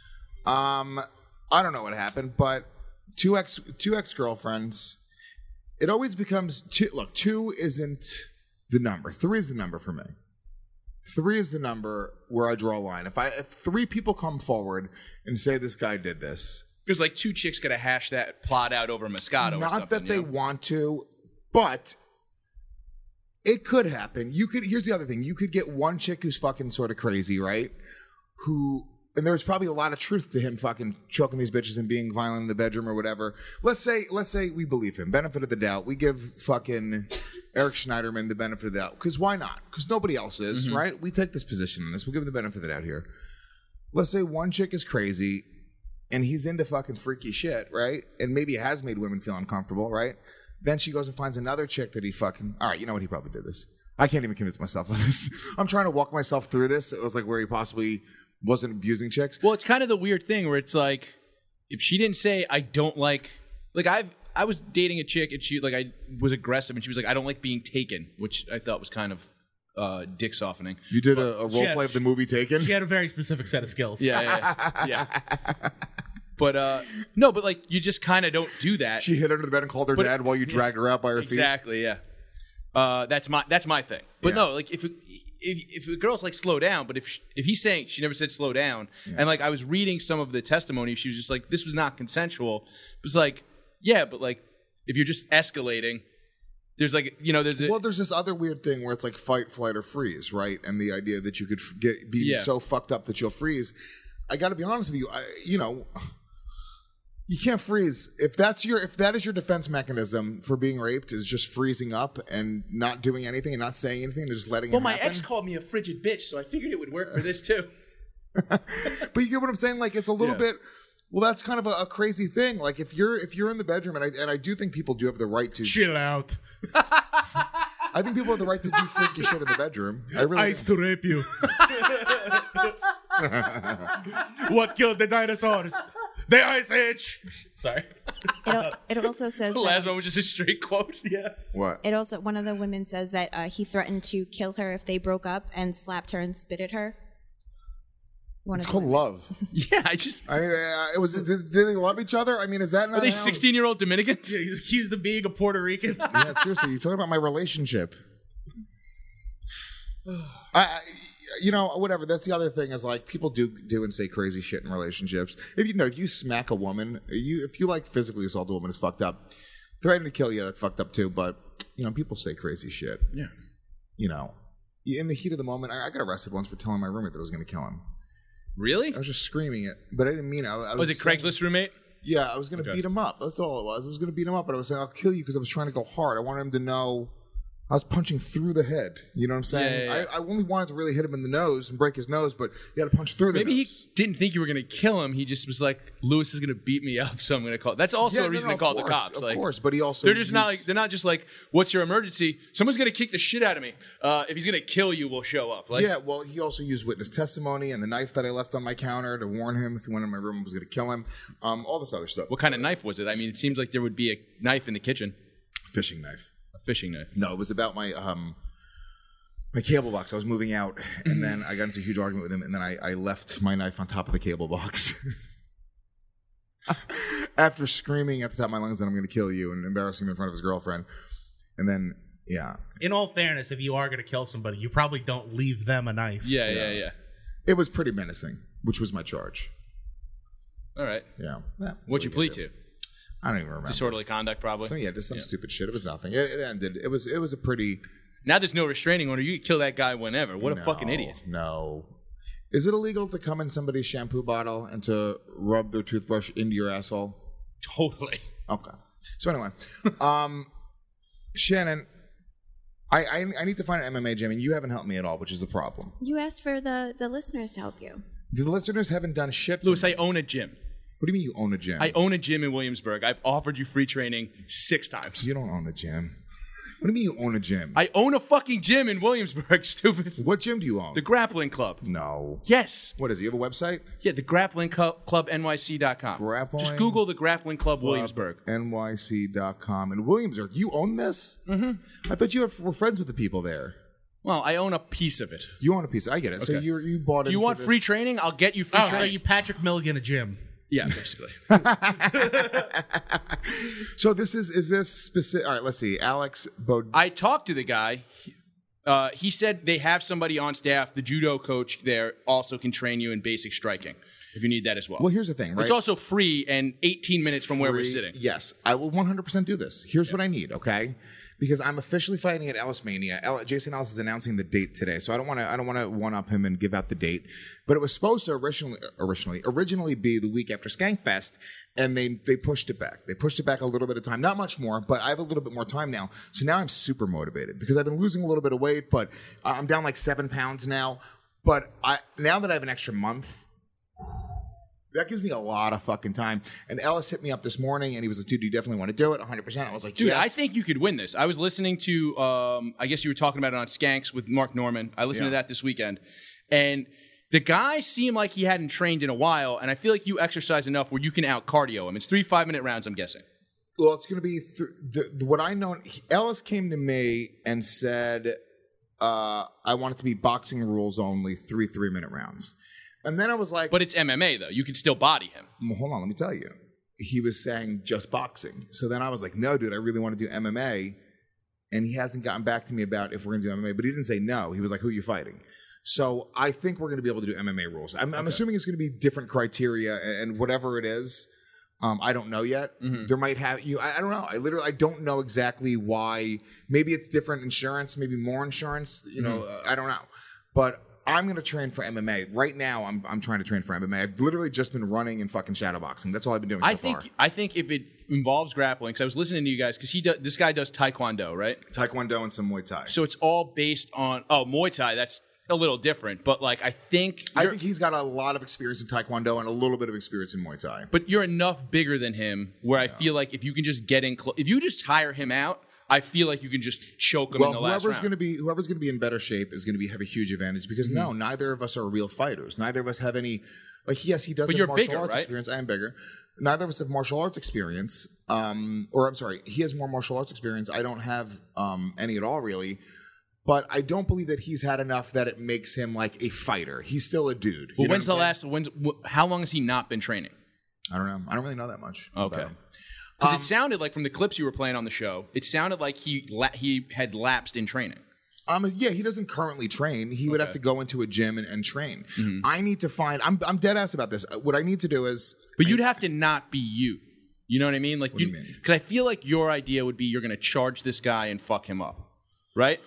I don't know what happened, but two ex-girlfriends, it always becomes two. Look, 2 isn't the number. 3 is the number for me. 3 is the number where I draw a line. If 3 people come forward and say this guy did this,
because like 2 chicks got to hash that plot out over Moscato or something.
Not that they want to, but it could happen. Here's the other thing. You could get one chick who's fucking sort of crazy, right? And there's probably a lot of truth to him fucking choking these bitches and being violent in the bedroom or whatever. Let's say we believe him. Benefit of the doubt. We give fucking Eric Schneiderman the benefit of the doubt. Because why not? Because nobody else is, right? We take this position on this. We'll give him the benefit of the doubt here. Let's say one chick is crazy and he's into fucking freaky shit, right? And maybe has made women feel uncomfortable, right? Then she goes and finds another chick that he fucking... All right, you know what? He probably did this. I can't even convince myself of this. I'm trying to walk myself through this. It was like where he possibly wasn't abusing chicks.
Well, it's kind of the weird thing where it's like, if she didn't say, I don't like... Like, I was dating a chick and she I was aggressive and she was like, I don't like being taken, which I thought was kind of dick softening.
You did a role play of the movie Taken?
She had a very specific set of skills.
Yeah. But no, but like you just kind of don't do that.
She hid under the bed and called her dad while you dragged her out by her feet.
Exactly. Yeah. That's my thing. But no, like if a girl's like slow down, but if he's saying she never said slow down, and like I was reading some of the testimony, she was just like this was not consensual. It was like but like if you're just escalating. There's like, there's this other weird thing where it's like fight, flight, or freeze, right? And the idea that you could be so fucked up that you'll freeze. I got to be honest with you, you can't freeze. If that is your defense mechanism for being raped, is just freezing up and not doing anything and not saying anything and just letting it happen. Well, my ex called me a frigid bitch, so I figured it would work for this too.
But you get what I'm saying? Like it's a little bit. Well, that's kind of a crazy thing. Like if you're in the bedroom, and I do think people do have the right to
chill out.
I think people have the right to do freaky shit in the bedroom. I
used to rape you. What killed the dinosaurs? The Ice Age. Sorry.
It also says
the last one was just a straight quote.
Yeah.
What?
It also one of the women says that he threatened to kill her if they broke up and slapped her and spit at her.
It's called love.
Yeah,
did they love each other? I mean, is that not?
Are they 16-year-old Dominicans?
Yeah, he's accused of being a Puerto Rican.
Yeah, seriously, you're talking about my relationship. Whatever. That's the other thing is like people do and say crazy shit in relationships. If you smack a woman, if you like physically assault a woman, it's fucked up. Threatening to kill you, that's fucked up too. But people say crazy shit.
Yeah.
In the heat of the moment, I got arrested once for telling my roommate that I was going to kill him.
Really?
I was just screaming it, but I didn't mean it.
Was it Craigslist roommate?
Yeah, I was going to beat him up. That's all it was. I was going to beat him up, but I was saying, I'll kill you because I was trying to go hard. I wanted him to know I was punching through the head. You know what I'm saying?
Yeah.
I only wanted to really hit him in the nose and break his nose, but you had to punch through the nose.
Maybe he didn't think you were going to kill him. He just was like, Lewis is going to beat me up, so I'm going to call. That's also the reason they called the cops.
Of course, but he also...
They're not just like, what's your emergency? Someone's going to kick the shit out of me. If he's going to kill you, we'll show up.
Yeah, well, he also used witness testimony and the knife that I left on my counter to warn him if he went in my room I was going to kill him. All this other stuff.
What kind of knife was it? I mean, it seems like there would be a knife in the kitchen.
Fishing knife.
A fishing knife.
No, it was about my cable box. I was moving out, and then I got into a huge argument with him, and then I left my knife on top of the cable box. After screaming at the top of my lungs that I'm going to kill you and embarrassing him in front of his girlfriend. And then, yeah.
In all fairness, if you are going to kill somebody, you probably don't leave them a knife.
Yeah.
It was pretty menacing, which was my charge.
All right.
Yeah.
What'd you plead to?
I don't even remember.
Disorderly conduct, probably.
Just some stupid shit. It was nothing. It ended. It was a pretty...
Now there's no restraining order. You can kill that guy whenever. What a fucking idiot.
No. Is it illegal to come in somebody's shampoo bottle and to rub their toothbrush into your asshole?
Totally.
Okay. So anyway, Shannon, I need to find an MMA gym, and you haven't helped me at all, which is the problem.
You asked for the listeners to help you.
The listeners haven't done shit for
Lewis,
me.
I own a gym.
What do you mean you own a gym?
I own a gym in Williamsburg. I've offered you free training 6 times.
You don't own a gym. What do you mean you own a gym?
I own a fucking gym in Williamsburg, stupid.
What gym do you own?
The Grappling Club.
No.
Yes.
What is it? You have a website?
Yeah, the grapplingclubnyc.com. Just Google the Grappling Club Williamsburg.
NYC.com. In Williamsburg. You own this? Mm-hmm. I thought you were friends with the people there.
Well, I own a piece of it.
You own a piece. I get it. Okay. So you bought it.
Do you want free training? I'll get you free training.
So you Patrick Milligan a gym.
Yeah, basically.
So is this specific? All right, let's see. Alex Bod.
I talked to the guy. He said they have somebody on staff. The judo coach there also can train you in basic striking if you need that as well.
Well, here's the thing, right?
It's also free and 18 minutes from where we're sitting.
Yes, I will 100% do this. Here's what I need, okay? Because I'm officially fighting at Ellis Mania. Jason Ellis is announcing the date today, so I don't want to one up him and give out the date. But it was supposed to originally be the week after Skankfest, and they pushed it back. They pushed it back a little bit of time, not much more, but I have a little bit more time now. So now I'm super motivated because I've been losing a little bit of weight, but I'm down like 7 pounds now. But now that I have an extra month. That gives me a lot of fucking time. And Ellis hit me up this morning, and he was like, dude, you definitely want to do it? 100%. I was like,
dude,
yes.
I think you could win this. I was listening to, I guess you were talking about it on Skanks with Mark Norman. I listened to that this weekend. And the guy seemed like he hadn't trained in a while, and I feel like you exercise enough where you can out-cardio him. It's 3 5-minute rounds, I'm guessing.
Well, it's going to be what I know. Ellis came to me and said, "I want it to be boxing rules only, 3 3-minute rounds." And then I was like,
"But it's MMA though. You can still body him."
Well, hold on, let me tell you. He was saying just boxing. So then I was like, "No, dude, I really want to do MMA." And he hasn't gotten back to me about if we're going to do MMA. But he didn't say no. He was like, "Who are you fighting?" So I think we're going to be able to do MMA rules. I'm assuming it's going to be different criteria and whatever it is. I don't know yet. There might have I don't know. I don't know exactly why. Maybe it's different insurance, maybe more insurance. I don't know. But I'm going to train for MMA right now. I'm trying to train for MMA. I've literally just been running and fucking shadowboxing. That's all I've been doing so far.
I think if it involves grappling, because I was listening to you guys, because this guy does Taekwondo, right?
Taekwondo and some Muay Thai.
So it's all based on Muay Thai. That's a little different, but like I think
he's got a lot of experience in Taekwondo and a little bit of experience in Muay Thai.
But you're enough bigger than him where I feel like if you can just get in if you just tire him out, I feel like you can just choke him in the last round.
Whoever's going to be in better shape is going to have a huge advantage because neither of us are real fighters. Neither of us have any yes, he does have martial arts experience. I am bigger. Neither of us have martial arts experience. He has more martial arts experience. I don't have any at all really. But I don't believe that he's had enough that it makes him like a fighter. He's still a dude.
Well, how long has he not been training?
I don't know. I don't really know that much.
Okay. Because it sounded like from the clips you were playing on the show, it sounded like he had lapsed in training.
Yeah, he doesn't currently train. He would have to go into a gym and train. I need to find. I'm dead ass about this. What I need to do is.
But you'd have to not be you. You know what I mean? Like
what do you mean?
Because I feel like your idea would be you're going to charge this guy and fuck him up, right?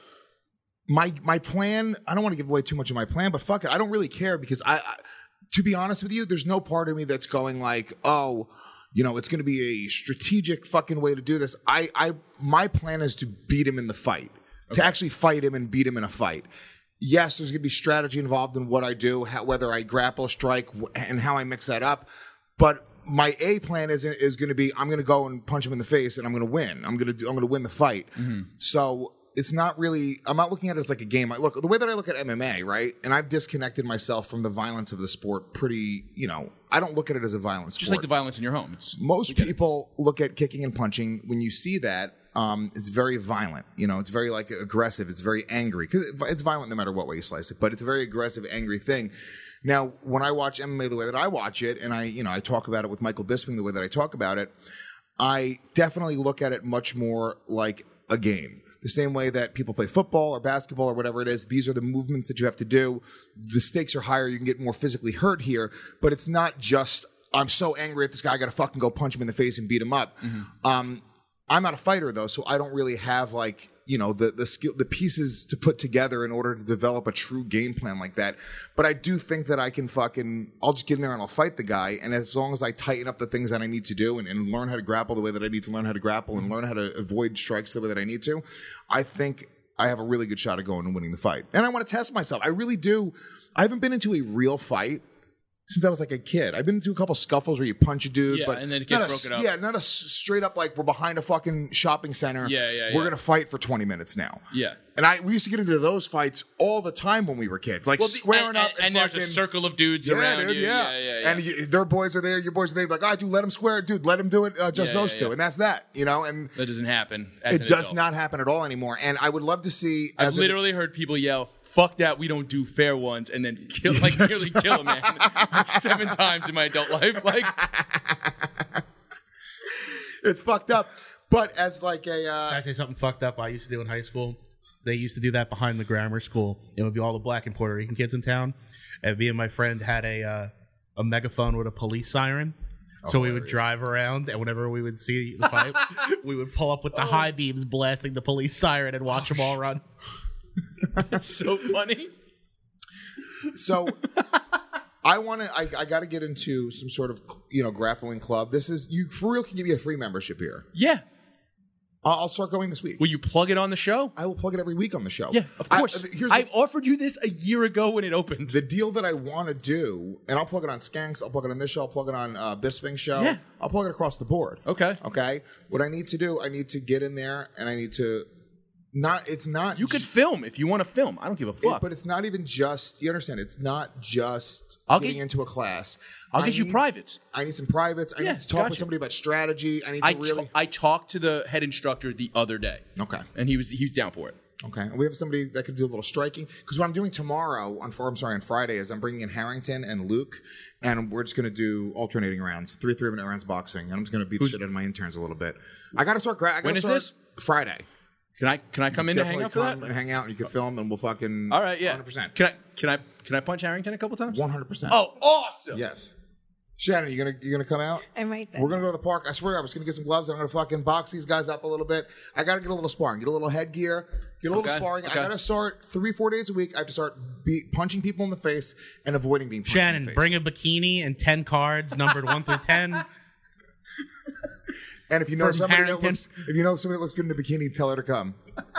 My plan, I don't want to give away too much of my plan, but fuck it. I don't really care because to be honest with you, there's no part of me that's going like, it's going to be a strategic fucking way to do this. My plan is to beat him in the fight, to actually fight him and beat him in a fight. Yes, there's going to be strategy involved in what I do, whether I grapple, strike, and how I mix that up. But my A plan is going to be I'm going to go and punch him in the face and I'm going to win. I'm going to win the fight. So. It's not really, I'm not looking at it as like a game. The way that I look at MMA, right? And I've disconnected myself from the violence of the sport pretty, I don't look at it as a violent sport.
Just like the violence in your home.
Most people look at kicking and punching. When you see that, it's very violent. It's very like aggressive. It's very angry. Because it's violent no matter what way you slice it. But it's a very aggressive, angry thing. Now, when I watch MMA the way that I watch it, and I talk about it with Michael Bisping the way that I talk about it, I definitely look at it much more like a game. The same way that people play football or basketball or whatever it is, these are the movements that you have to do. The stakes are higher. You can get more physically hurt here, but it's not just, I'm so angry at this guy, I got to fucking go punch him in the face and beat him up. I'm not a fighter though, so I don't really have the skill, the pieces to put together in order to develop a true game plan like that. But I do think that I can I'll just get in there and I'll fight the guy. And as long as I tighten up the things that I need to do and learn how to grapple the way that I need to learn how to grapple and learn how to avoid strikes the way that I need to, I think I have a really good shot at going and winning the fight. And I want to test myself. I really do. I haven't been into a real fight since I was like a kid. I've been into a couple scuffles where you punch a dude, but
and then it gets broken up.
Yeah, not a straight up like we're behind a fucking shopping center. We're gonna fight for 20 minutes now.
Yeah.
And we used to get into those fights all the time when we were kids, like squaring up.
And there's a circle of dudes around
dude,
you.
Yeah. And their boys are there, your boys are there. Like, all right, dude, let them square it, dude. Let them do it. Just those two, and that's that. And
that doesn't happen.
It does not happen at all anymore. And I would love to see.
I've literally heard people yell, "Fuck that! We don't do fair ones," and then nearly kill a man 7 times in my adult life. Like,
it's fucked up. But as like a,
can I say something fucked up I used to do in high school? They used to do that behind the grammar school. It would be all the black and Puerto Rican kids in town. And me and my friend had a megaphone with a police siren. So we would drive around, and whenever we would see the fight, we would pull up with the high beams blasting the police siren and watch them all run.
It's so funny.
So I got to get into some sort of grappling club. This is you for real. Can give you a free membership here.
Yeah.
I'll start going this week.
Will you plug it on the show?
I will plug it every week on the show.
Yeah, of course. I offered you this a year ago when it opened.
The deal that I want to do, and I'll plug it on Skanks, I'll plug it on this show, I'll plug it on Bisping's show.
Yeah.
I'll plug it across the board.
Okay.
What I need to do, I need to get in there and I need to It's not.
You could film if you want to film. I don't give a fuck.
But it's not even just. You understand? It's not just getting into a class.
I'll get you privates.
I need some privates. I need to talk with somebody about strategy. I need to really.
I talked to the head instructor the other day.
Okay.
And he was down for it.
Okay. And we have somebody that could do a little striking. Because what I'm doing tomorrow, on Friday, is I'm bringing in Harrington and Luke, and we're just going to do alternating rounds, 3-minute rounds boxing. And I'm just going to beat the shit out of my interns a little bit. I got to start.
When is this?
Friday.
Can I come in and hang out for that?
And hang out, and you can film, and we'll fucking.
All right, yeah.
100%.
Can I punch Harrington a couple times?
100%.
Oh, awesome.
Yes. Shannon, you gonna come out?
I'm right there.
We're gonna go to the park. I swear I was gonna get some gloves. I'm gonna fucking box these guys up a little bit. I gotta get a little sparring, get a little headgear, get a little sparring. I gotta start 3-4 days a week. I have to start punching people in the face and avoiding being punched in the
Shannon,
face.
bring a bikini and 10 cards numbered 1 through 10.
And if you know somebody that
Harrington.
looks good in a bikini, tell her to come.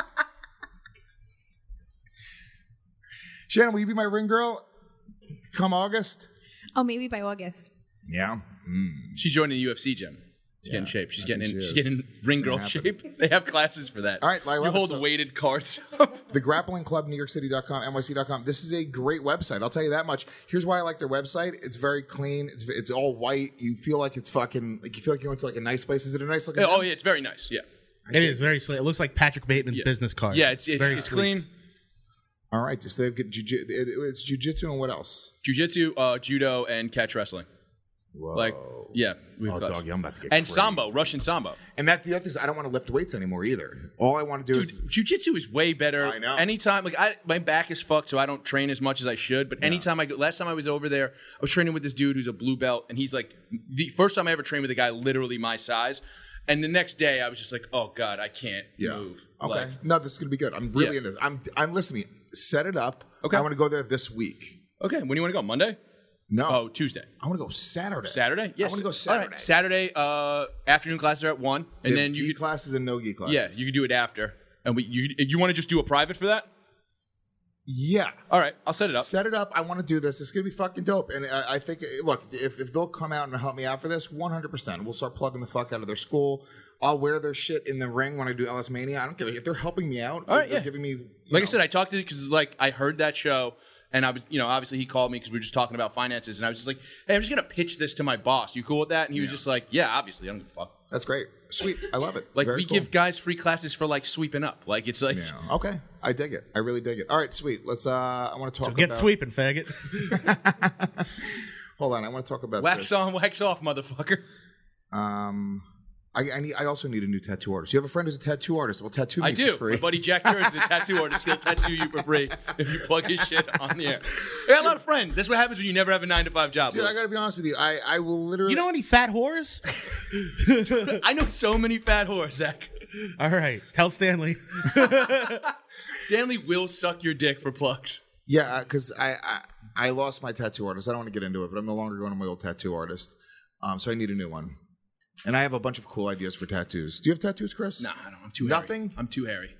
Shannon, will you be my ring girl come August?
Oh, maybe by August.
Yeah.
She's joining the UFC gym. To get in shape. She's getting ring girl shape. They have classes for that.
All right, I love
you hold
it. So,
weighted cards.
The Grappling Club, NewYorkCity.com, NYC.com. This is a great website. I'll tell you that much. Here's why I like their website. It's very clean. It's all white. You feel like it's fucking like you feel like you went to like a nice place. Is it a nice looking?
Oh yeah, it's very nice. Yeah,
it is very slick. It looks like Patrick Bateman's business card.
Yeah, it's
very
clean.
All right, so they've got it's jiu-jitsu and what else?
Jiu-jitsu, judo, and catch wrestling.
Whoa.
Like, yeah.
Doggy, I'm about to get
and
crazy.
Sambo, Russian Sambo.
And that's the other thing is I don't want to lift weights anymore either. All I want to do is
jiu-jitsu is way better.
I know.
Anytime, my back is fucked, so I don't train as much as I should. But anytime last time I was over there, I was training with this dude who's a blue belt, and he's like, the first time I ever trained with a guy literally my size. And the next day, I was just like, oh God, I can't move.
Okay.
Like,
No, this is gonna be good. I'm really into this. I'm listening. Set it up.
Okay.
I want to go there this week.
Okay. When do you want to go? Monday?
No.
Oh, Tuesday.
I want to go Saturday.
Saturday? Yes.
I want to go
All
Saturday.
right. Saturday, afternoon classes are at 1. And then you
gi classes and no gi classes.
Yeah, you can do it after. And you want to just do a private for that?
Yeah.
All right, I'll set it up.
Set it up. I want to do this. It's going to be fucking dope. And I think, look, if they'll come out and help me out for this, 100%. We'll start plugging the fuck out of their school. I'll wear their shit in the ring when I do LS Mania. I don't give a shit. If they're helping me out,
all right,
they're giving me.
Like I said, I talked to you because I heard that show. And I was, obviously he called me because we were just talking about finances. And I was just like, hey, I'm just going to pitch this to my boss. You cool with that? And he was just like, yeah, obviously. I don't give a fuck.
That's great. Sweet. I love it.
Like,
Very
we
cool.
give guys free classes for, like, sweeping up. Like, it's like.
Yeah. Okay. I dig it. I really dig it. All right, sweet. Let's, I want to talk
So get
about.
sweeping, faggot.
Hold on. I want to talk about
wax
this.
on, wax off, motherfucker.
I also need a new tattoo artist. You have a friend who's a tattoo artist. Well, tattoo me
I do.
for free.
My buddy Jack Kerr is a tattoo artist. He'll tattoo you for free if you plug his shit on the air. I got a lot of friends. That's what happens when you never have a 9-to-5 job.
Dude, I got to be honest with you. I will literally.
You know any fat whores?
I know so many fat whores, Zach.
All right. Tell Stanley.
Stanley will suck your dick for plugs.
Yeah, because I lost my tattoo artist. I don't want to get into it, but I'm no longer going to my old tattoo artist. So I need a new one. And I have a bunch of cool ideas for tattoos. Do you have tattoos, Chris?
No, I don't. I'm too
Nothing?
hairy. I'm too hairy.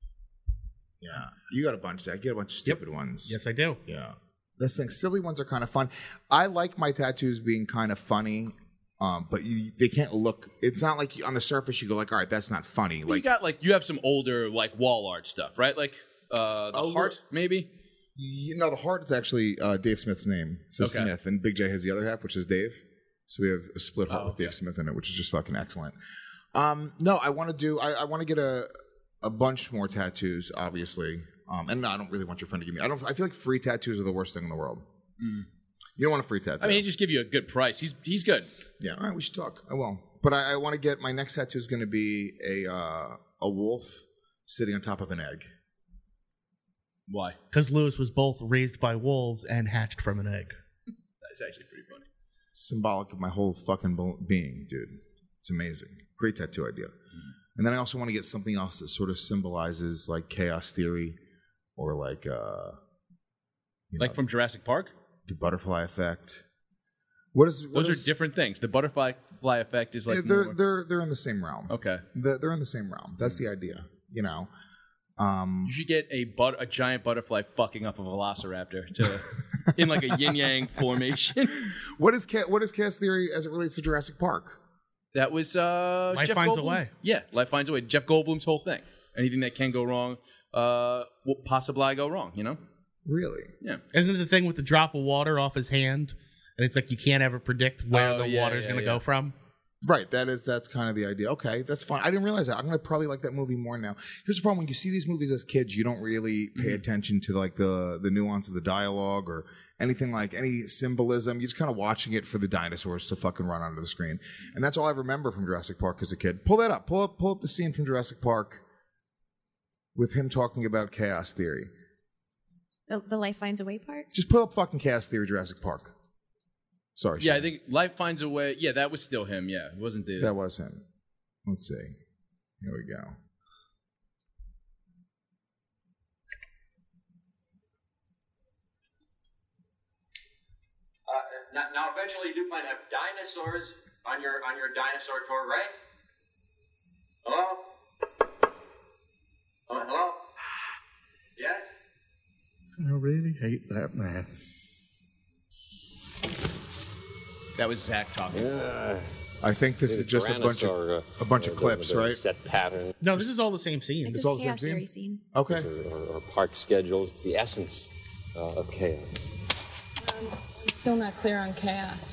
Yeah. You got a bunch, Zach. You got a bunch of stupid ones.
Yes, I do.
Yeah. This thing, silly ones are kind of fun. I like my tattoos being kind of funny, but they can't look. It's not like on the surface you go like, all right, that's not funny.
Well, you have some older like wall art stuff, right? Like the heart, maybe.
The heart is actually Dave Smith's name. It says Smith, and Big J has the other half, which is Dave. So we have a split heart with Dave Smith in it, which is just fucking excellent. No, I want to do. I want to get a bunch more tattoos, obviously. And no, I don't really want your friend to give me. I feel like free tattoos are the worst thing in the world. Mm. You don't want a free tattoo.
I mean, he just give you a good price. He's good.
Yeah. All right, we should talk. I will. But I want to get my next tattoo is going to be a wolf sitting on top of an egg.
Why?
Because Lewis was both raised by wolves and hatched from an egg.
That's actually pretty funny.
Symbolic of my whole fucking being, dude. It's amazing. Great tattoo idea. And then I also want to get something else that sort of symbolizes like chaos theory or like
like from Jurassic Park?
The butterfly effect.
Those are different things. The butterfly effect is like
they're in the same realm.
Okay.
They're in the same realm. That's the idea,
You should get a giant butterfly fucking up a velociraptor in like a yin yang formation.
What is chaos theory as it relates to Jurassic Park?
That was
Life
Jeff
Finds
Goldblum.
a Way.
Yeah, Life Finds a Way. Jeff Goldblum's whole thing. Anything that can go wrong will possibly go wrong, you know?
Really?
Yeah.
Isn't it the thing with the drop of water off his hand? And it's like you can't ever predict where the water's going to go from?
Right, that's kind of the idea. Okay, that's fine. I didn't realize that. I'm gonna probably like that movie more now. Here's the problem: when you see these movies as kids, you don't really pay attention to like the nuance of the dialogue or anything like any symbolism. You're just kind of watching it for the dinosaurs to fucking run onto the screen, and that's all I remember from Jurassic Park as a kid. Pull that up. Pull up the scene from Jurassic Park with him talking about chaos theory.
The Life Finds a Way part?
Just pull up fucking chaos theory, Jurassic Park. Sorry.
Yeah,
Sean.
I think Life Finds a Way. Yeah, that was still him. Yeah, it wasn't the.
That was him. Let's see. Here we go.
Now, eventually, you do plan to have dinosaurs on your dinosaur tour, right? Hello? Hello? Yes?
I really hate that man.
That was Zach talking.
I think this is just a bunch of clips, right?
Set pattern.
No, this is all the same scene.
It's
all the
chaos
same
theory
scene?
scene.
Okay.
Or park schedules, the essence of chaos.
I'm still not clear on chaos.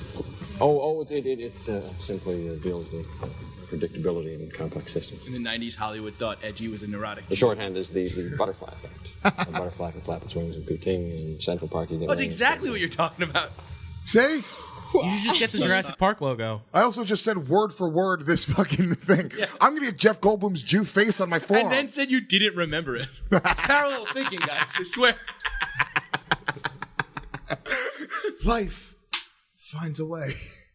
It simply deals with predictability in complex systems.
In the 90s, Hollywood thought edgy was a neurotic.
The shorthand is the butterfly effect. A butterfly can flap its wings in Peking and Central Park.
That's exactly what you're talking about.
See?
You should just get the Jurassic Park logo.
I also just said word for word this fucking thing. Yeah. I'm going to get Jeff Goldblum's Jew face on my forearm.
And then said you didn't remember it. It's parallel thinking, guys. I swear.
Life finds a way.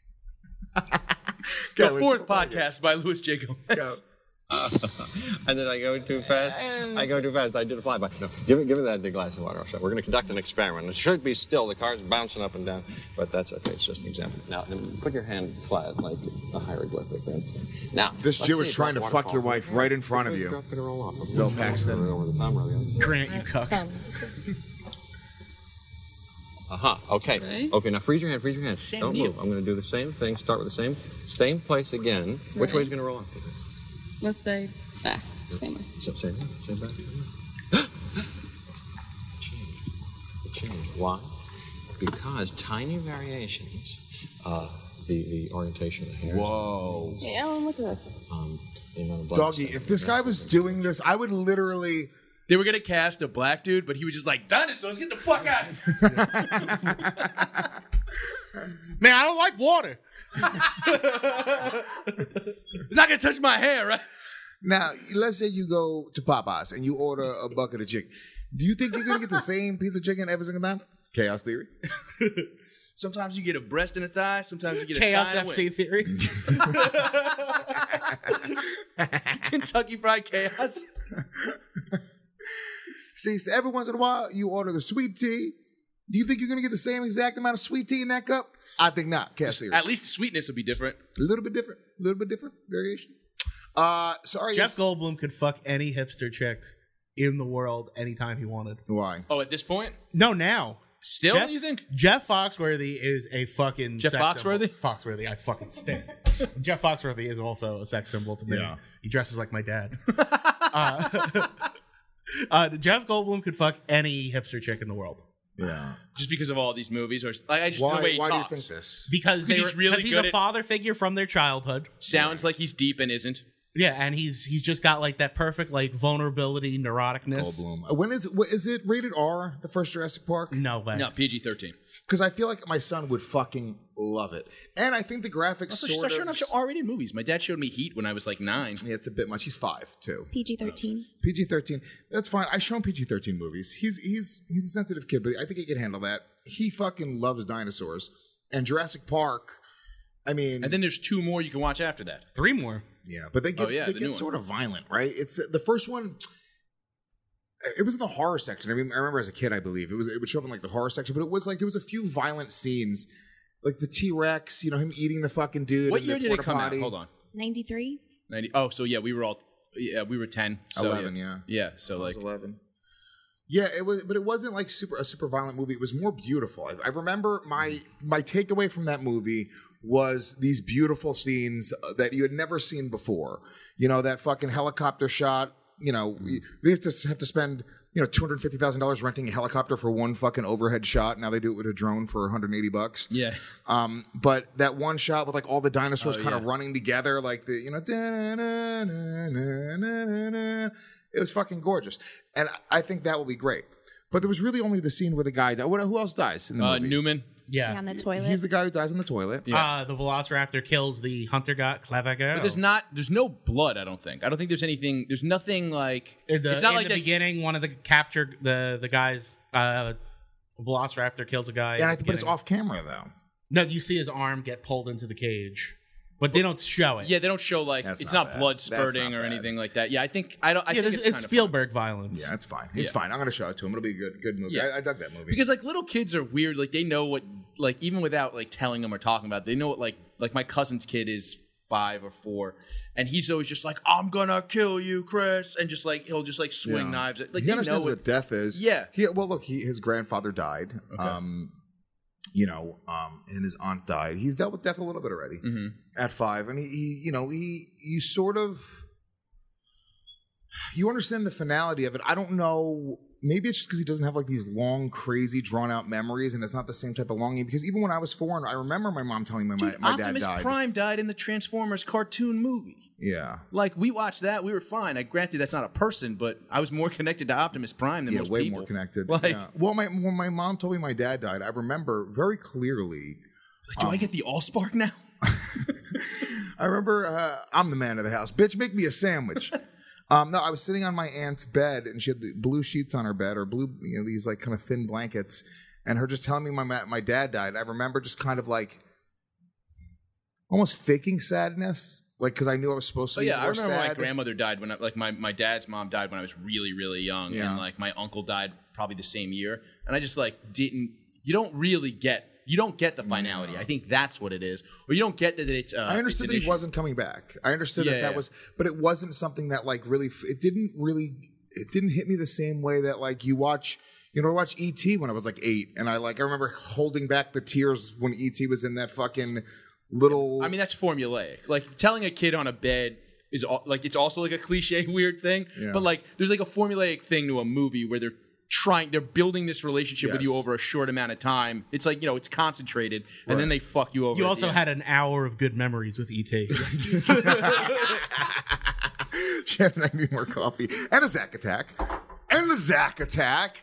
The fourth podcast by Louis J. Gomez.
And then I go too fast. I did a flyby. No, give me that big glass of water. We're going to conduct an experiment. It should be still. The car's bouncing up and down, but that's okay. It's just an example. Now, put your hand flat like a hieroglyphic. Now,
this Jew is trying to fuck your wife right in front of you. Bill Paxton.
Over the thumb, really.
Grant, you cuck.
Okay. Okay, now freeze your hand. Don't move. I'm going to do the same thing. Start with the same place again. Which way is going to roll off?
Let's say back. Same way.
Same back. Change. Why? Because tiny variations, the orientation of the hair.
Whoa.
Yeah, look at this.
The amount of blood.
Doggy, if this guy was doing this, I would literally...
They were going to cast a black dude, but he was just like, dinosaurs, get the fuck out of here.
Man, I don't like water.
It's not going to touch my hair, right?
Now, let's say you go to Popeyes and you order a bucket of chicken. Do you think you're going to get the same piece of chicken every single time? Chaos theory.
Sometimes you get a breast and a thigh. Sometimes you get a
Chaos
thigh and a
FC
theory. Kentucky Fried Chaos.
See, so every once in a while, you order the sweet tea. Do you think you're going to get the same exact amount of sweet tea in that cup? I think not. Chaos theory.
At least the sweetness will be different.
A little bit different. Variation. Sorry.
Jeff Goldblum could fuck any hipster chick in the world anytime he wanted.
Why?
Oh, at this point?
No, now.
Still, you think?
Jeff Foxworthy is a fucking
Jeff
sex
Foxworthy?
symbol. Foxworthy, I fucking stink. Jeff Foxworthy is also a sex symbol to me.
Yeah.
He dresses like my dad. Jeff Goldblum could fuck any hipster chick in the world.
Yeah.
Just because of all these movies, or I just
Why,
the way he
why do you
talks.
think this?
Because he's a father figure from their childhood.
Sounds like he's deep and isn't.
Yeah, and he's just got like that perfect like vulnerability, neuroticness.
Goldblum. When is it rated R? The first Jurassic Park?
No way.
No, PG-13.
Because I feel like my son would fucking love it, and I think the graphics
Also,
sort
showing
of.
up R-rated movies. My dad showed me Heat when I was like 9.
Yeah, it's a bit much. He's 5 too.
PG-13.
PG-13. That's fine. I show him PG-13 movies. He's a sensitive kid, but I think he can handle that. He fucking loves dinosaurs, and Jurassic Park. I mean,
And then there's 2 more you can watch after that.
3 more.
yeah, but they get
the new one.
sort of violent, right? It's the first one. It was in the horror section. I mean, I remember as a kid, I believe it would show up in like the horror section, but it was like there was a few violent scenes, like the T-Rex, him eating the fucking dude.
What
in
year
the
did it
porta
come out?
potty.
Hold on.
93?
90. Oh, so yeah, we were 10. So
11, yeah.
Yeah, so
I was
like
11. Yeah, it was, but it wasn't like a super violent movie. It was more beautiful. I remember my takeaway from that movie was these beautiful scenes that you had never seen before. That fucking helicopter shot they used to have to spend $250,000 renting a helicopter for one fucking overhead shot. Now they do it with a drone for $180.
Yeah.
But that one shot with like all the dinosaurs kind of running together, like the it was fucking gorgeous, and I think that will be great. But there was really only the scene where the guy died. Who else dies in the movie?
Newman.
Yeah.
On the toilet.
He's the guy who dies on the toilet.
The Velociraptor kills the hunter guy, clever girl.
But there's no blood, I don't think. I don't think there's anything, there's nothing like, it's not like
in the beginning, one of the captured, the guys, Velociraptor kills a guy.
But it's off camera, though.
No, you see his arm get pulled into the cage. But they don't show it.
Yeah, they don't show like it's not
bad.
blood spurting or anything like that. Yeah, I think it's
Spielberg violence.
Yeah, it's fine. It's fine. I'm gonna show it to him. It'll be a good movie.
Yeah.
I dug that movie
because like little kids are weird. Like they know what, like even without like telling them or talking about it, they know what like my cousin's kid is 5 or 4, and he's always just like, I'm gonna kill you, Chris, and just like he'll just like swing knives. Like
he understands what death is.
Yeah.
His grandfather died. Okay. And his aunt died. He's dealt with death a little bit already at 5, and you sort of you understand the finality of it. I don't know. Maybe it's just because he doesn't have like these long, crazy, drawn out memories, and it's not the same type of longing. Because even when I was 4, and I remember my mom telling me my dad died.
Optimus Prime died in the Transformers cartoon movie.
Yeah.
Like, we watched that. We were fine. Granted, that's not a person, but I was more connected to Optimus Prime than most people.
Yeah, way more connected.
Like,
Well, when my mom told me my dad died, I remember very clearly.
Like, do I get the Allspark now?
I remember I'm the man of the house. Bitch, make me a sandwich. No, I was sitting on my aunt's bed, and she had the blue sheets on her bed, or blue, these like kind of thin blankets, and her just telling me my dad died. I remember just kind of like almost faking sadness, like because I knew I was supposed to be more sad.
I remember my grandmother died when my dad's mom died when I was really, really young, and like my uncle died probably the same year, and I just like didn't. You don't get the finality. No. I think that's what it is. Or you don't get that it's
I understood that he wasn't coming back. I understood that was, but it wasn't something that like really, it didn't hit me the same way that like I watched E.T. when I was like 8, and I remember holding back the tears when E.T. was in that fucking little.
I mean, that's formulaic. Like telling a kid on a bed is like, it's also like a cliche weird thing, but like there's like a formulaic thing to a movie where they're building this relationship with you over a short amount of time. It's like, it's concentrated, and then they fuck you over.
You also had an hour of good memories with E.T.
Shannon, I need more coffee. And a Zack Attack. Zack Attack.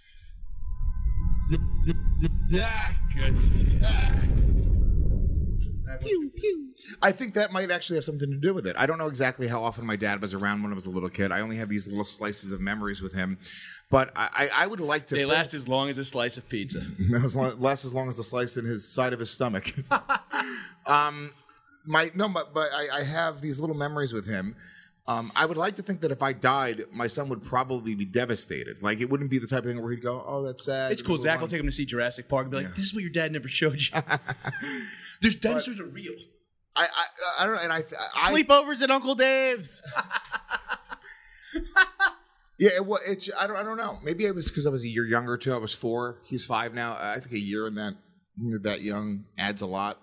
Pew, pew. I think that might actually have something to do with it. I don't know exactly how often my dad was around when I was a little kid. I only have these little slices of memories with him. But I would like to.
They last as long as a slice of pizza.
Last as long as a slice in his side of his stomach. But I have these little memories with him. I would like to think that if I died, my son would probably be devastated. Like, it wouldn't be the type of thing where he'd go, "Oh, that's sad."
It's cool. Zach will take him to see Jurassic Park and be like, "This is what your dad never showed you." There's dinosaurs are real.
I don't know, and I
sleepovers at Uncle Dave's.
Yeah, I don't know. Maybe it was because I was a year younger too. I was 4. He's 5 now. I think a year in that when you're that young adds a lot.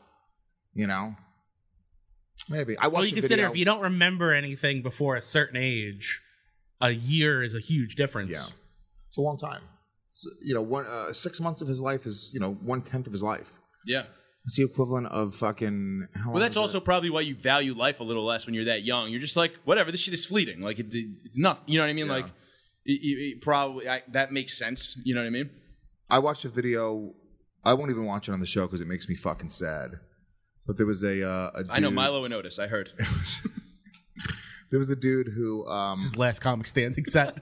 Maybe.
Well, you consider if you don't remember anything before a certain age, a year is a huge difference.
Yeah, it's a long time. So, 6 months of his life is 1/10 of his life.
Yeah.
It's the equivalent of fucking.
Well, that's also probably why you value life a little less when you're that young. You're just like, whatever, this shit is fleeting. Like it's nothing. You know what I mean? Yeah. Like, it probably that makes sense. You know what I mean?
I watched a video. I won't even watch it on the show because it makes me fucking sad. But there was a dude,
I know Milo and Otis. I heard.
There was a dude who.
It's his last comic standing set.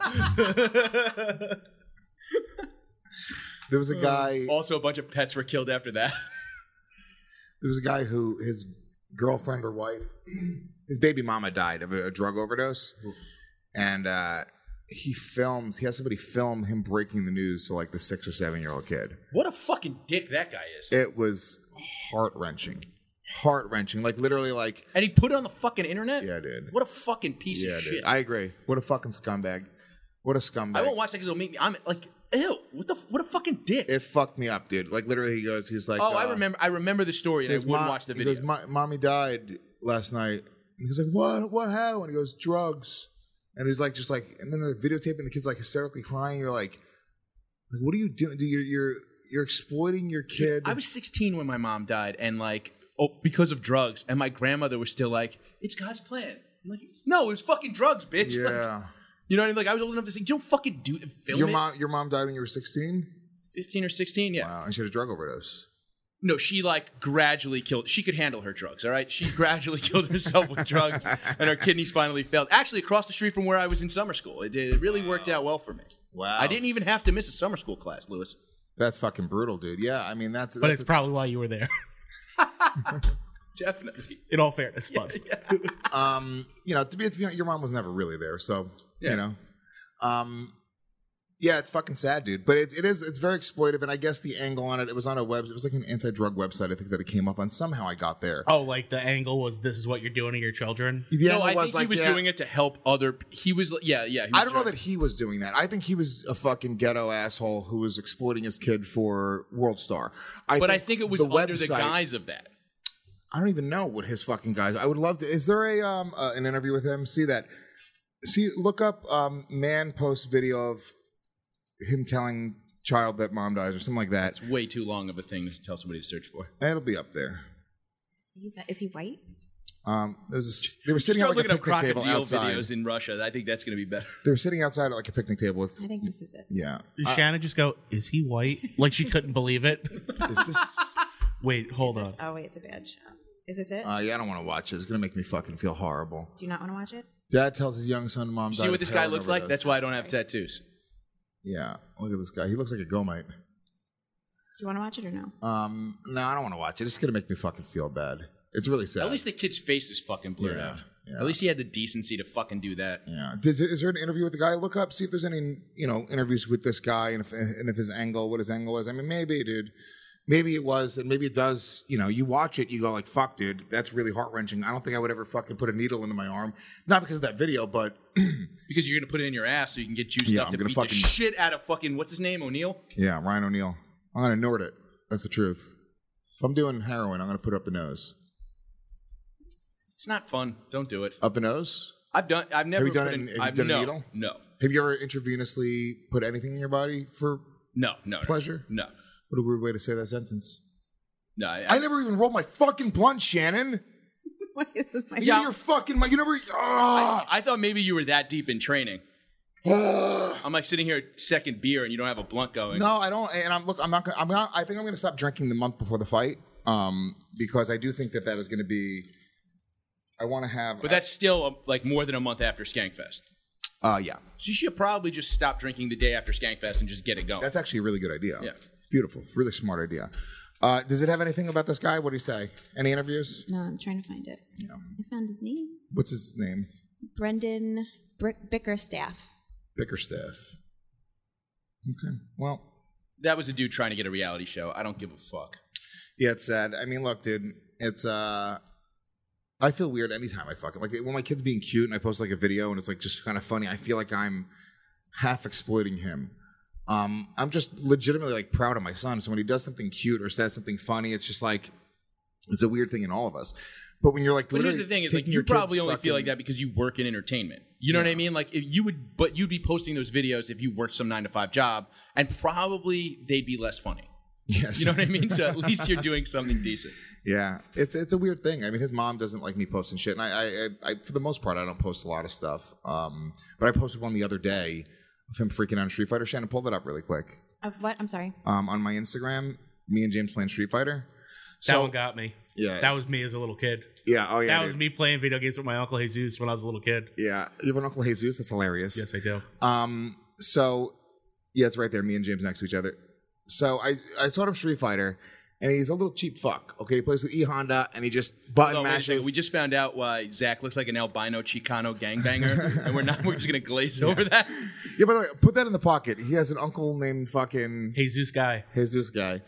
There was a guy.
Also, a bunch of pets were killed after that.
There was a guy who his girlfriend or wife, his baby mama died of a drug overdose, and he had somebody film him breaking the news to like the 6 or 7-year-old kid.
What a fucking dick that guy is.
It was heart-wrenching. Like literally like.
And he put it on the fucking internet?
Yeah, I did.
What a fucking piece of shit.
I agree. What a fucking scumbag. What a scumbag.
I won't watch that because it'll make me. I'm like, ew. What a fucking dick.
It fucked me up, dude. Like literally, he's like.
Oh, I remember the story, and I wouldn't watch the video.
He goes, Mommy died last night. And he's like, what happened? And he goes, drugs. And he's like, just like, and then the videotape and the kid's like hysterically crying. You're like what are you doing? You're exploiting your kid.
I was 16 when my mom died, and like, because of drugs, and my grandmother was still like, it's God's plan. I'm like, no, it was fucking drugs, bitch.
Yeah.
Like, you know what I mean? Like, I was old enough to say, you don't fucking film it.
Your mom died when you were 16?
15 or 16, yeah.
Wow, and she had a drug overdose.
No, she like gradually killed. She could handle her drugs, all right? She gradually killed herself with drugs, and her kidneys finally failed. Actually, across the street from where I was in summer school. It really worked out well for me.
Wow.
I didn't even have to miss a summer school class, Lewis.
That's fucking brutal, dude. Yeah, I mean, that's
it's probably why you were there.
Definitely.
In all fairness, bud.
Yeah.
You know, to be honest, your mom was never really there, so,
Yeah.
you know. Yeah, it's fucking sad, dude. But it's very exploitive, and I guess the angle on it was on a it was like an anti-drug website, I think, that it came up on. Somehow I got there.
Oh, like the angle was, this is what you're doing to your children?
No, I think he was doing it to help other. He was, yeah.
I don't know that he was doing that. I think he was a fucking ghetto asshole who was exploiting his kid for World Star.
I think it was under the guise of that.
I don't even know what his fucking guise. I would love to. Is there an interview with him? Look up man posts video of him telling child that mom dies or something like that.
It's way too long of a thing to tell somebody to search for.
It'll be up there.
Is he white?
They were sitting at like a picnic table outside.
Videos in Russia. I think that's going to be better.
They were sitting outside at like a picnic table with.
I think this is it.
Yeah.
Did Shannon just go, is he white? Like she couldn't believe it.
Is this?
Wait, hold on.
Oh, wait, it's a bad show. Is this it?
Yeah, I don't want to watch it. It's going to make me fucking feel horrible.
Do you not want to watch it?
Dad tells his young son mom died.
See what this guy
of
looks
heroin
like? That's why I don't have tattoos.
Yeah, look at this guy. He looks like a Gomite.
Do you want to watch it or no?
No, I don't want to watch it. It's going to make me fucking feel bad. It's really sad.
At least the kid's face is fucking blurred out. At least he had the decency to fucking do that.
Yeah. Is there an interview with the guy? Look up, see if there's any, interviews with this guy and if his angle, what his angle was. I mean, maybe, dude. Maybe it was, and maybe it does. You watch it, you go like, "Fuck, dude, that's really heart wrenching." I don't think I would ever fucking put a needle into my arm, not because of that video, but
because you're gonna put it in your ass so you can get juiced up to beat the shit out of fucking what's his name, O'Neal.
Yeah, Ryan O'Neal. I'm gonna nort it. That's the truth. If I'm doing heroin, I'm gonna put it up the nose.
It's not fun. Don't do it.
Up the nose?
I've never.
Have you done a needle?
No.
Have you ever intravenously put anything in your body for pleasure?
No.
What a weird way to say that sentence.
No,
I never even rolled my fucking blunt, Shannon.
What is this?
You're fucking. You never.
I thought maybe you were that deep in training. I'm like sitting here second beer and you don't have a blunt going.
No, I don't. And I'm not gonna. I think I'm gonna stop drinking the month before the fight. Because I do think that is gonna be. I want to have.
But that's still like more than a month after Skankfest.
Yeah.
So you should probably just stop drinking the day after Skankfest and just get it going.
That's actually a really good idea.
Yeah.
Beautiful. Really smart idea. Does it have anything about this guy? What did he say? Any interviews?
No, I'm trying to find it.
Yeah.
I found his name.
What's his name?
Brendan Bickerstaff.
Bickerstaff. Okay. Well.
That was a dude trying to get a reality show. I don't give a fuck.
Yeah, it's sad. I mean, look, dude. It's I feel weird anytime I fucking like when my kid's being cute and I post like a video and it's like just kind of funny. I feel like I'm half exploiting him. I'm just legitimately like proud of my son. So when he does something cute or says something funny, it's just like it's a weird thing in all of us. But when you're like,
but here's the thing: is like you probably only feel like that because you work in entertainment. You know what I mean? Like if you would, but you'd be posting those videos if you worked some 9-to-5 job, and probably they'd be less funny.
Yes,
you know what I mean. So at least you're doing something decent.
Yeah, it's a weird thing. I mean, his mom doesn't like me posting shit, and I for the most part I don't post a lot of stuff. But I posted one the other day of him freaking out on Street Fighter. Shannon, pull that up really quick.
What? I'm sorry.
On my Instagram, me and James playing Street Fighter.
That one got me.
Yeah.
That was me as a little kid.
Yeah, oh yeah.
That was me playing video games with my Uncle Jesus when I was a little kid.
Yeah. You have an Uncle Jesus? That's hilarious.
Yes, I do.
So, yeah, it's right there. Me and James next to each other. So I taught him Street Fighter, and he's a little cheap fuck. Okay, he plays with E-Honda, and he just button mashes.
We just found out why Zach looks like an albino Chicano gangbanger, and we're just gonna glaze over that.
Yeah, by the way, put that in the pocket. He has an uncle named fucking
Jesus Guy.
Jesus Guy.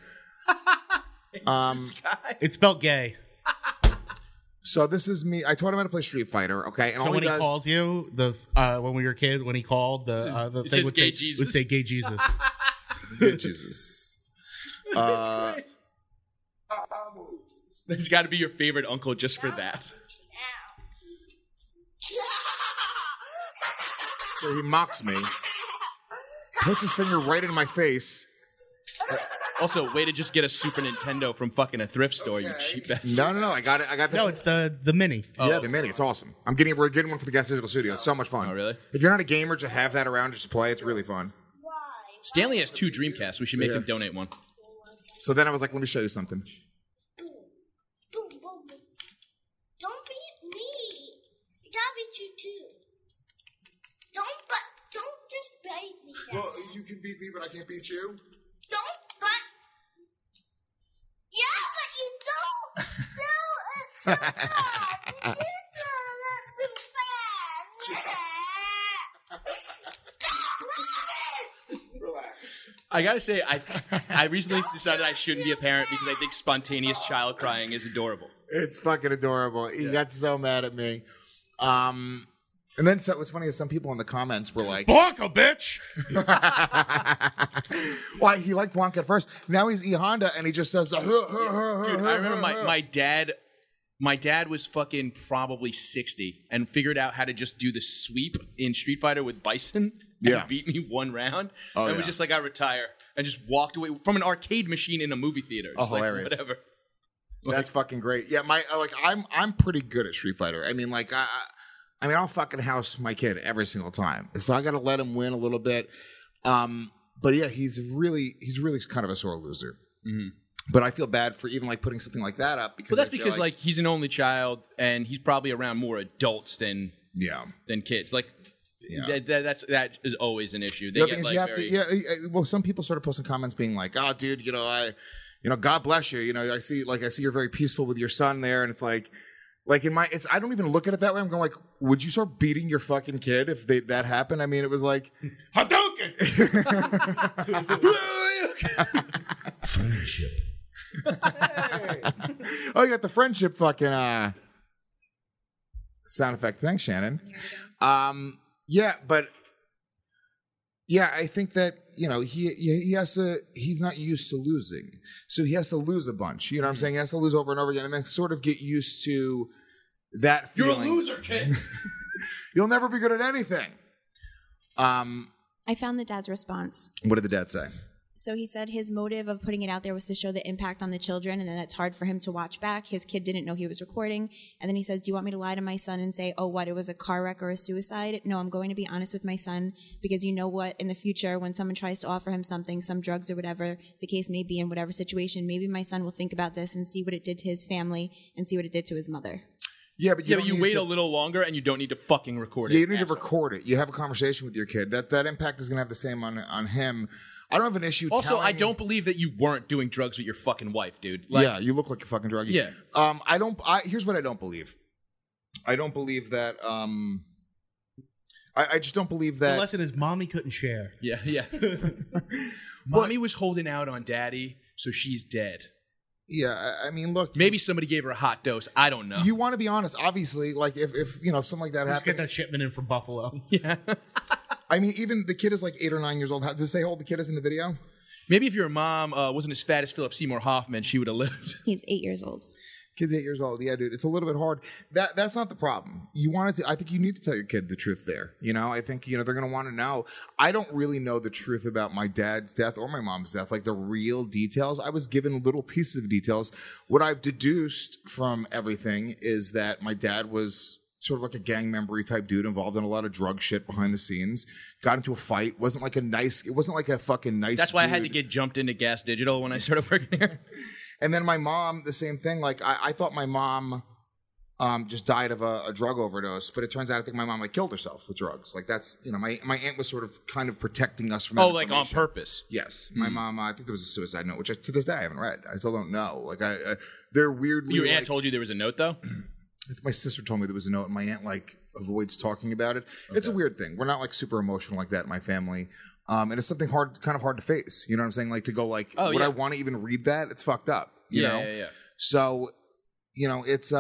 It's spelled gay.
So this is me. I taught him how to play Street Fighter. Okay, and
so
all
when
he
calls you, when we were kids, when he called, the thing would say
Jesus.
would say gay Jesus.
Gay Jesus.
That's got to be your favorite uncle just for that.
So he mocks me, puts his finger right in my face.
Also, way to just get a Super Nintendo from fucking a thrift store, you cheap bastard.
No. I got it.
No, it's the mini.
Yeah, the mini. It's awesome. We're getting one for the Gas Digital Studio. It's so much fun.
Oh, really?
If you're not a gamer, just have that around just to play. It's really fun.
Stanley has 2 Dreamcasts. We should make him donate one.
So then I was like, let me show you something.
Don't beat me. You gotta beat you too. Don't just beat me.
Well, you can beat me, but I can't beat you.
Yeah, but you don't do it so long. You do it too fast.
Relax.
I gotta say, I recently decided I shouldn't be a parent because I think spontaneous child crying is adorable.
It's fucking adorable. He got so mad at me. And then what's funny is some people in the comments were like,
Blanca, bitch!
Well, he liked Blanca at first. Now he's E Honda, and he just says,
Dude, I remember my dad was fucking probably 60 and figured out how to just do the sweep in Street Fighter with Bison and beat me 1 round. And was just like, I retire. And just walked away from an arcade machine in a movie theater. Just
hilarious.
Whatever.
That's fucking great. Yeah, I'm pretty good at Street Fighter. I mean, I'll fucking house my kid every single time. So I got to let him win a little bit. But yeah, he's really kind of a sore loser.
Mm-hmm.
But I feel bad for even putting something like that up because
that's because he's an only child and he's probably around more adults than kids. That is always an issue. They
well, some people started posting comments being like, "Oh, dude, God bless you. I see you're very peaceful with your son there," and it's like I don't even look at it that way. I'm going like, would you start beating your fucking kid if that happened? I mean, it was like
Hadouken.
Friendship.
Oh, you got the friendship fucking sound effect. Thanks, Shannon. I think that he has to. He's not used to losing, so he has to lose a bunch. You know what I'm saying? He has to lose over and over again, and then sort of get used to that feeling.
You're a loser, kid.
You'll never be good at anything.
I found the dad's response.
What did the dad say?
So he said his motive of putting it out there was to show the impact on the children and that it's hard for him to watch back. His kid didn't know he was recording. And then he says, do you want me to lie to my son and say, oh, what, it was a car wreck or a suicide? No, I'm going to be honest with my son because you know what, in the future, when someone tries to offer him something, some drugs or whatever the case may be in whatever situation, maybe my son will think about this and see what it did to his family and see what it did to his mother.
Yeah, but
you wait a little longer and you don't need to fucking record it.
Yeah, you need to record it. You have a conversation with your kid. That impact is going to have the same on him. I don't have an issue.
Also, I don't believe that you weren't doing drugs with your fucking wife, dude.
Yeah, you look like a fucking druggie.
Yeah.
Here's what I don't believe. I don't believe that. I just don't believe that.
The lesson is mommy couldn't share.
Yeah. Mommy was holding out on daddy, so she's dead.
Yeah, I mean, look.
Maybe somebody gave her a hot dose. I don't know.
You want to be honest. Obviously, if something like that happened.
Get that shipment in from Buffalo.
Yeah.
I mean, even the kid is like 8 or 9 years old. Does it say how old the kid is in the video?
Maybe if your mom wasn't as fat as Philip Seymour Hoffman, she would have lived.
He's 8 years old.
Kid's 8 years old. Yeah, dude, it's a little bit hard. That's not the problem. I think you need to tell your kid the truth there. I think, they're going to want to know. I don't really know the truth about my dad's death or my mom's death, like the real details. I was given little pieces of details. What I've deduced from everything is that my dad was sort of like a gang member-y type dude involved in a lot of drug shit behind the scenes. Got into a fight. It wasn't like a fucking nice
That's why
dude.
I had to get jumped into Gas Digital when I started working here.
And then my mom, the same thing. Like I thought my mom just died of a drug overdose, but it turns out I think my mom killed herself with drugs. Like that's my aunt was sort of kind of protecting us from.
Oh, like on purpose.
Yes, my mom. I think there was a suicide note, which to this day I haven't read. I still don't know. Like they're weirdly.
Your aunt told you there was a note though.
My sister told me there was a note, and my aunt avoids talking about it. Okay. It's a weird thing. We're not super emotional like that in my family. And it's something kind of hard to face. You know what I'm saying? Like to go would I want to even read that? It's fucked up. You know?
Yeah.
So, it's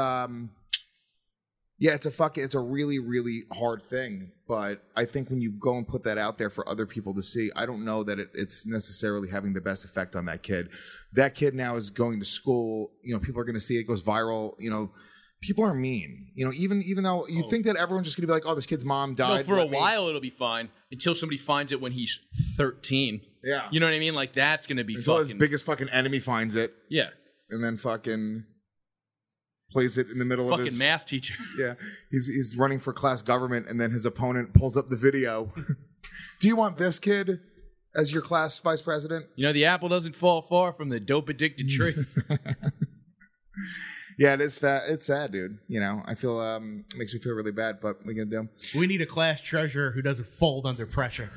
it's a really, really hard thing. But I think when you go and put that out there for other people to see, I don't know that it's necessarily having the best effect on that kid. That kid now is going to school. People are going to see it goes viral. people are mean. You know, even though you think that everyone's just gonna be like, oh, this kid's mom died.
No, for a while it'll be fine until somebody finds it when he's 13.
Yeah.
You know what I mean? Like that's gonna be
until his
fucking
biggest fucking enemy finds it.
Yeah.
And then fucking plays it in the middle of
fucking
his
math teacher.
Yeah, he's running for class government, and then his opponent pulls up the video. Do you want this kid as your class vice president?
You know, the apple doesn't fall far from the dope addicted tree.
Yeah, it is fat. It's sad, dude. You know, I feel it makes me feel really bad, but what are we gonna do?
We need a class treasurer who doesn't fold under pressure.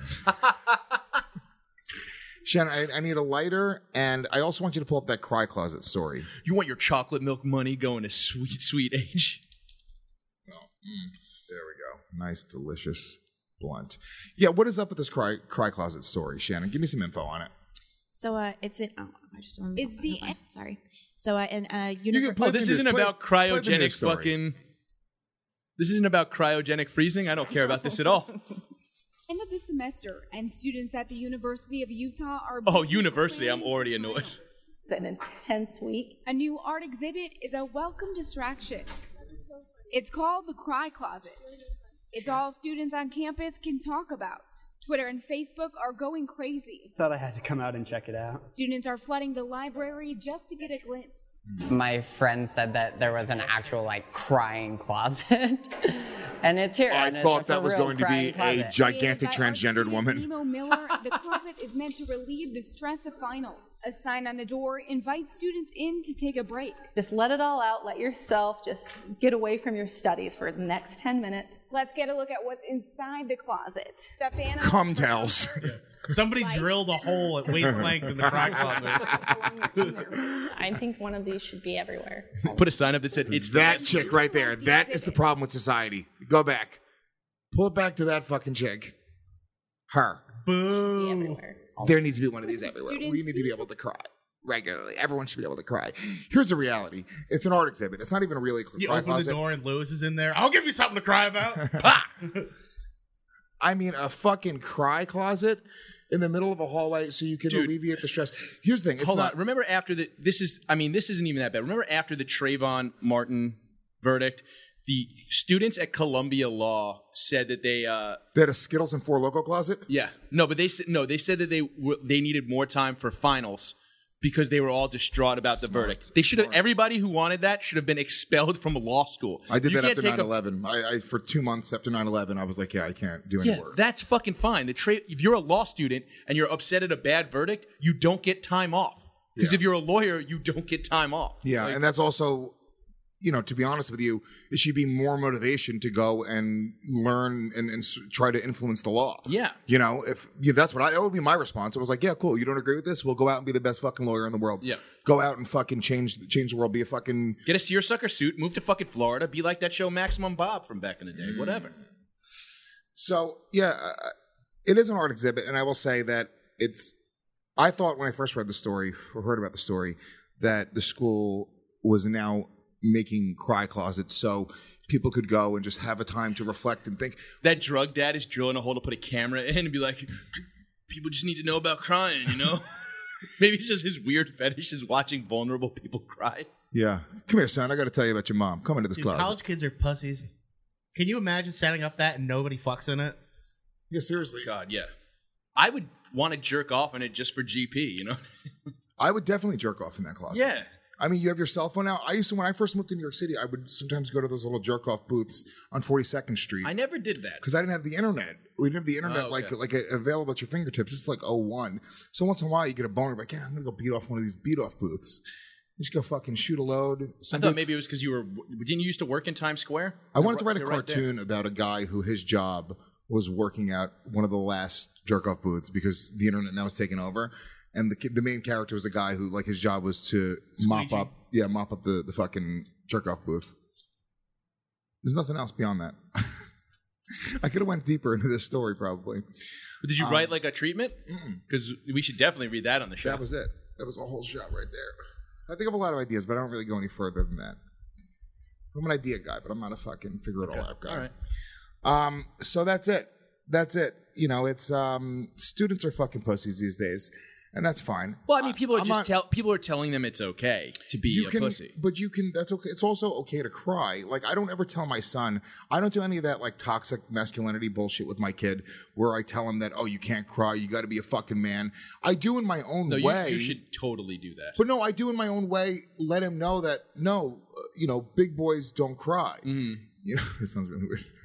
Shannon, I need a lighter, and I also want you to pull up that cry closet story.
You want your chocolate milk money going to sweet, sweet age.
There we go. Nice, delicious blunt. Yeah, what is up with this cry closet story, Shannon? Give me some info on it.
So it's in. Oh, I just don't.
It's the.
Sorry. So in
this isn't about cryogenic fucking. This isn't about cryogenic freezing. I don't care about this at all.
End of the semester, and students at the University of Utah are.
Oh, university! I'm already annoyed.
It's an intense week. A new art exhibit is a welcome distraction. It's called the Cry Closet. It's all students on campus can talk about. Twitter and Facebook are going crazy.
Thought I had to come out and check it out.
Students are flooding the library just to get a glimpse.
My friend said that there was an actual, crying closet. And it's here.
I thought that was going to be a gigantic transgendered woman.
Nemo Miller, the closet is meant to relieve the stress of finals. A sign on the door invites students in to take a break.
Just let it all out. Let yourself just get away from your studies for the next 10 minutes.
Let's get a look at what's inside the closet. Stefano.
Cum towels.
Somebody drilled a hole at waist length in the cry closet.
I think one of these should be everywhere.
Put a sign up that said, "It's
that chick right there. That is the problem with society." Go back. Pull it back to that fucking chick. Her.
Boo.
There needs to be one of these everywhere. We need to be able to cry regularly. Everyone should be able to cry. Here's the reality. It's an art exhibit. It's not even really a
You
cry
open
closet.
the door and Lewis is in there. I'll give you something to cry about.
I mean, a fucking cry closet in the middle of a hallway so you can alleviate the stress. Here's the thing. It's
Hold
not.
on. Remember after the this isn't even that bad. Remember after the Trayvon Martin verdict, the students at Columbia Law said that they
had a Skittles and Four Loko closet?
Yeah. No, but they said that they needed more time for finals because they were all distraught about the verdict. They should have everybody who wanted that should have been expelled from law school.
I did
You
that
can't
after
take
9/11. I for 2 months after 9/11, I was like, yeah, I can't do any
Yeah,
work.
that's fucking fine. If you're a law student and you're upset at a bad verdict, you don't get time off. Because if you're a lawyer, you don't get time off.
Yeah, and that's also, to be honest with you, it should be more motivation to go and learn and try to influence the law.
Yeah.
That's what that would be my response. I was like, yeah, cool. You don't agree with this? We'll go out and be the best fucking lawyer in the world.
Yeah.
Go out and fucking change the world. Be a fucking.
Get a seersucker suit, move to fucking Florida, be like that show Maximum Bob from back in the day, whatever.
So, yeah, it is an art exhibit, and I will say that I thought when I first read the story or heard about the story that the school was now making cry closets so people could go and just have a time to reflect and think.
That drug dad is drilling a hole to put a camera in and be like, people just need to know about crying, Maybe it's just his weird fetish is watching vulnerable people cry.
Yeah. Come here, son. I got to tell you about your mom. Come into this
Dude,
closet.
college kids are pussies. Can you imagine setting up that and nobody fucks in it?
Yeah, seriously.
God, yeah. I would want to jerk off in it just for GP,
I would definitely jerk off in that closet.
Yeah.
I mean, you have your cell phone now. When I first moved to New York City, I would sometimes go to those little jerk off booths on 42nd Street.
I never did that.
Because I didn't have the internet. We didn't have the internet
Oh, okay.
like available at your fingertips. It's like 01. So once in a while, you get a boner, like, yeah, I'm going to go beat off one of these beat off booths. You just go fucking shoot a load.
I thought maybe it was because didn't you used to work in Times Square?
I wanted to write a
You're right there.
cartoon about a guy who his job was working at one of the last jerk off booths because the internet now is taking over. And the main character was a guy who, his job was to mop up the fucking jerk off booth. There's nothing else beyond that. I could have went deeper into this story probably.
But did you write a treatment? Because we should definitely read that on the show.
That was it. That was a whole shot right there. I think of a lot of ideas, but I don't really go any further than that. I'm an idea guy, but I'm not a fucking figure it all out guy.
All right.
So that's it. That's it. It's students are fucking pussies these days. and that's fine.
Well, I mean, people are
I'm
just
not-
people are telling them it's okay to be a pussy.
But you can. That's okay. It's also okay to cry. Like I don't ever tell my son. I don't do any of that like toxic masculinity bullshit with my kid, where I tell him that you can't cry. You got to be a fucking man. I do in my own
No,
way.
you should totally do that.
But no, I do in my own way. Let him know that big boys don't cry.
Mm-hmm.
You know, that sounds really weird.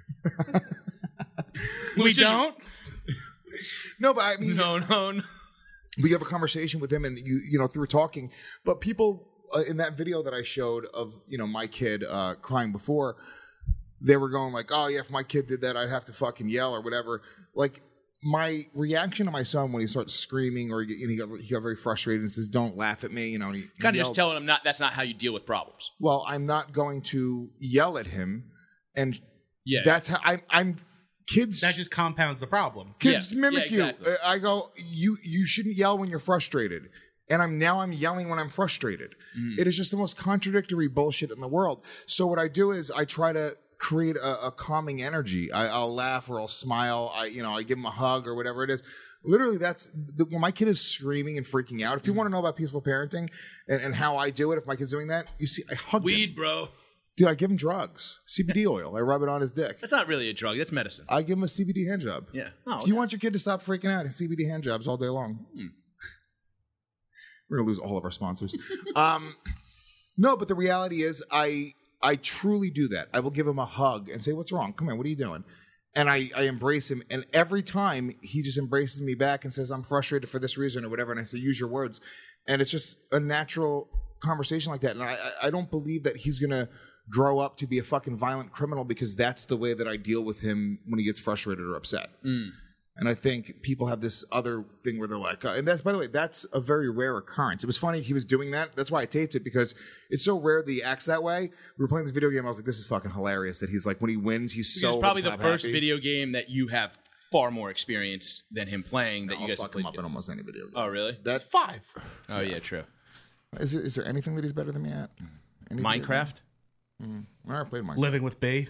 We don't.
No, but I mean,
no.
But you have a conversation with him, and you know through talking. But people in that video that I showed of my kid crying before, they were going like, "Oh yeah, if my kid did that, I'd have to fucking yell or whatever." Like my reaction to my son when he starts screaming or he got very frustrated and says, "Don't laugh at me," And he
Kind of
yelled.
just telling him that's not how you deal with problems.
Well, I'm not going to yell at him, and
Yeah.
that's how I'm. Kids
That just compounds the problem.
Kids mimic
exactly.
you. I go, you shouldn't yell when you're frustrated. And I'm yelling when I'm frustrated.
Mm-hmm.
It is just the most contradictory bullshit in the world. So what I do is I try to create a calming energy. I'll laugh or I'll smile. I give him a hug or whatever it is. Literally, when my kid is screaming and freaking out. If you want to know about peaceful parenting and how I do it, if my kid's doing that, you see, I hug
Weed,
him.
bro.
Dude, I give him drugs. CBD oil. I rub it on his dick.
That's not really a drug. That's medicine.
I give him a CBD hand job.
Yeah.
If you want your kid to stop freaking out, CBD hand jobs all day long. We're going to lose all of our sponsors. No, but the reality is I truly do that. I will give him a hug and say, "What's wrong? Come here. What are you doing?" And I embrace him. And every time he just embraces me back and says, "I'm frustrated for this reason," or whatever. And I say, "Use your words." And it's just a natural conversation like that. And I don't believe that he's going to grow up to be a fucking violent criminal because that's the way that I deal with him when he gets frustrated or upset. And I think people have this other thing where they're like, and that's, by the way, that's a very rare occurrence. It was funny he was doing that. That's why I taped it, because it's so rare that he acts that way. We were playing this video game. I was like, this is fucking hilarious that he's like, when he wins, he's so
It's probably the
top
first
happy.
video game that you have far more experience than him playing that
No,
you
I'll
guys
fuck
have
him up
played.
in almost any video game.
Oh, really?
That's
5.
Oh, yeah, true.
Is there anything that he's better than me at? Any video
Minecraft?
game? I never played Minecraft.
Living with B.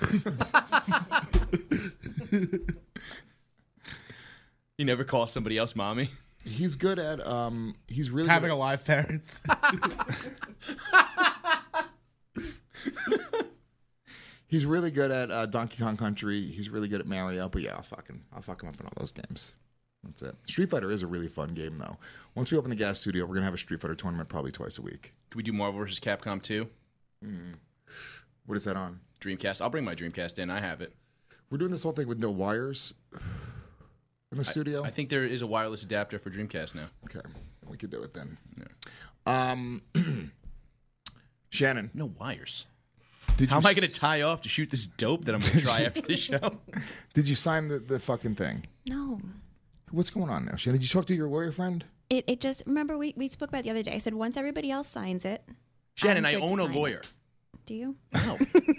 You never call somebody else mommy?
He's good at he's really
Having
good
alive parents.
He's really good at Donkey Kong Country. He's really good at Mario. But yeah, I'll fuck him up in all those games. That's it. Street Fighter is a really fun game, though. Once we open the gas studio, we're gonna have a Street Fighter tournament probably twice a week.
Can we do Marvel vs. Capcom 2?
What is that on?
Dreamcast. I'll bring my Dreamcast in. I have it.
We're doing this whole thing with no wires in the studio.
I think there is a wireless adapter for Dreamcast now.
Okay, we could do it then.
Yeah.
Shannon,
no wires.
Did
How
you
am I going to tie off to shoot this dope that I'm going to try after the show?
Did you sign the fucking thing?
No.
What's going on now, Shannon? Did you talk to your lawyer friend?
It just, remember we spoke about it the other day. I said once everybody else signs it.
Shannon,
I'm
I
good to
own a
sign
lawyer.
it. Do you?
No.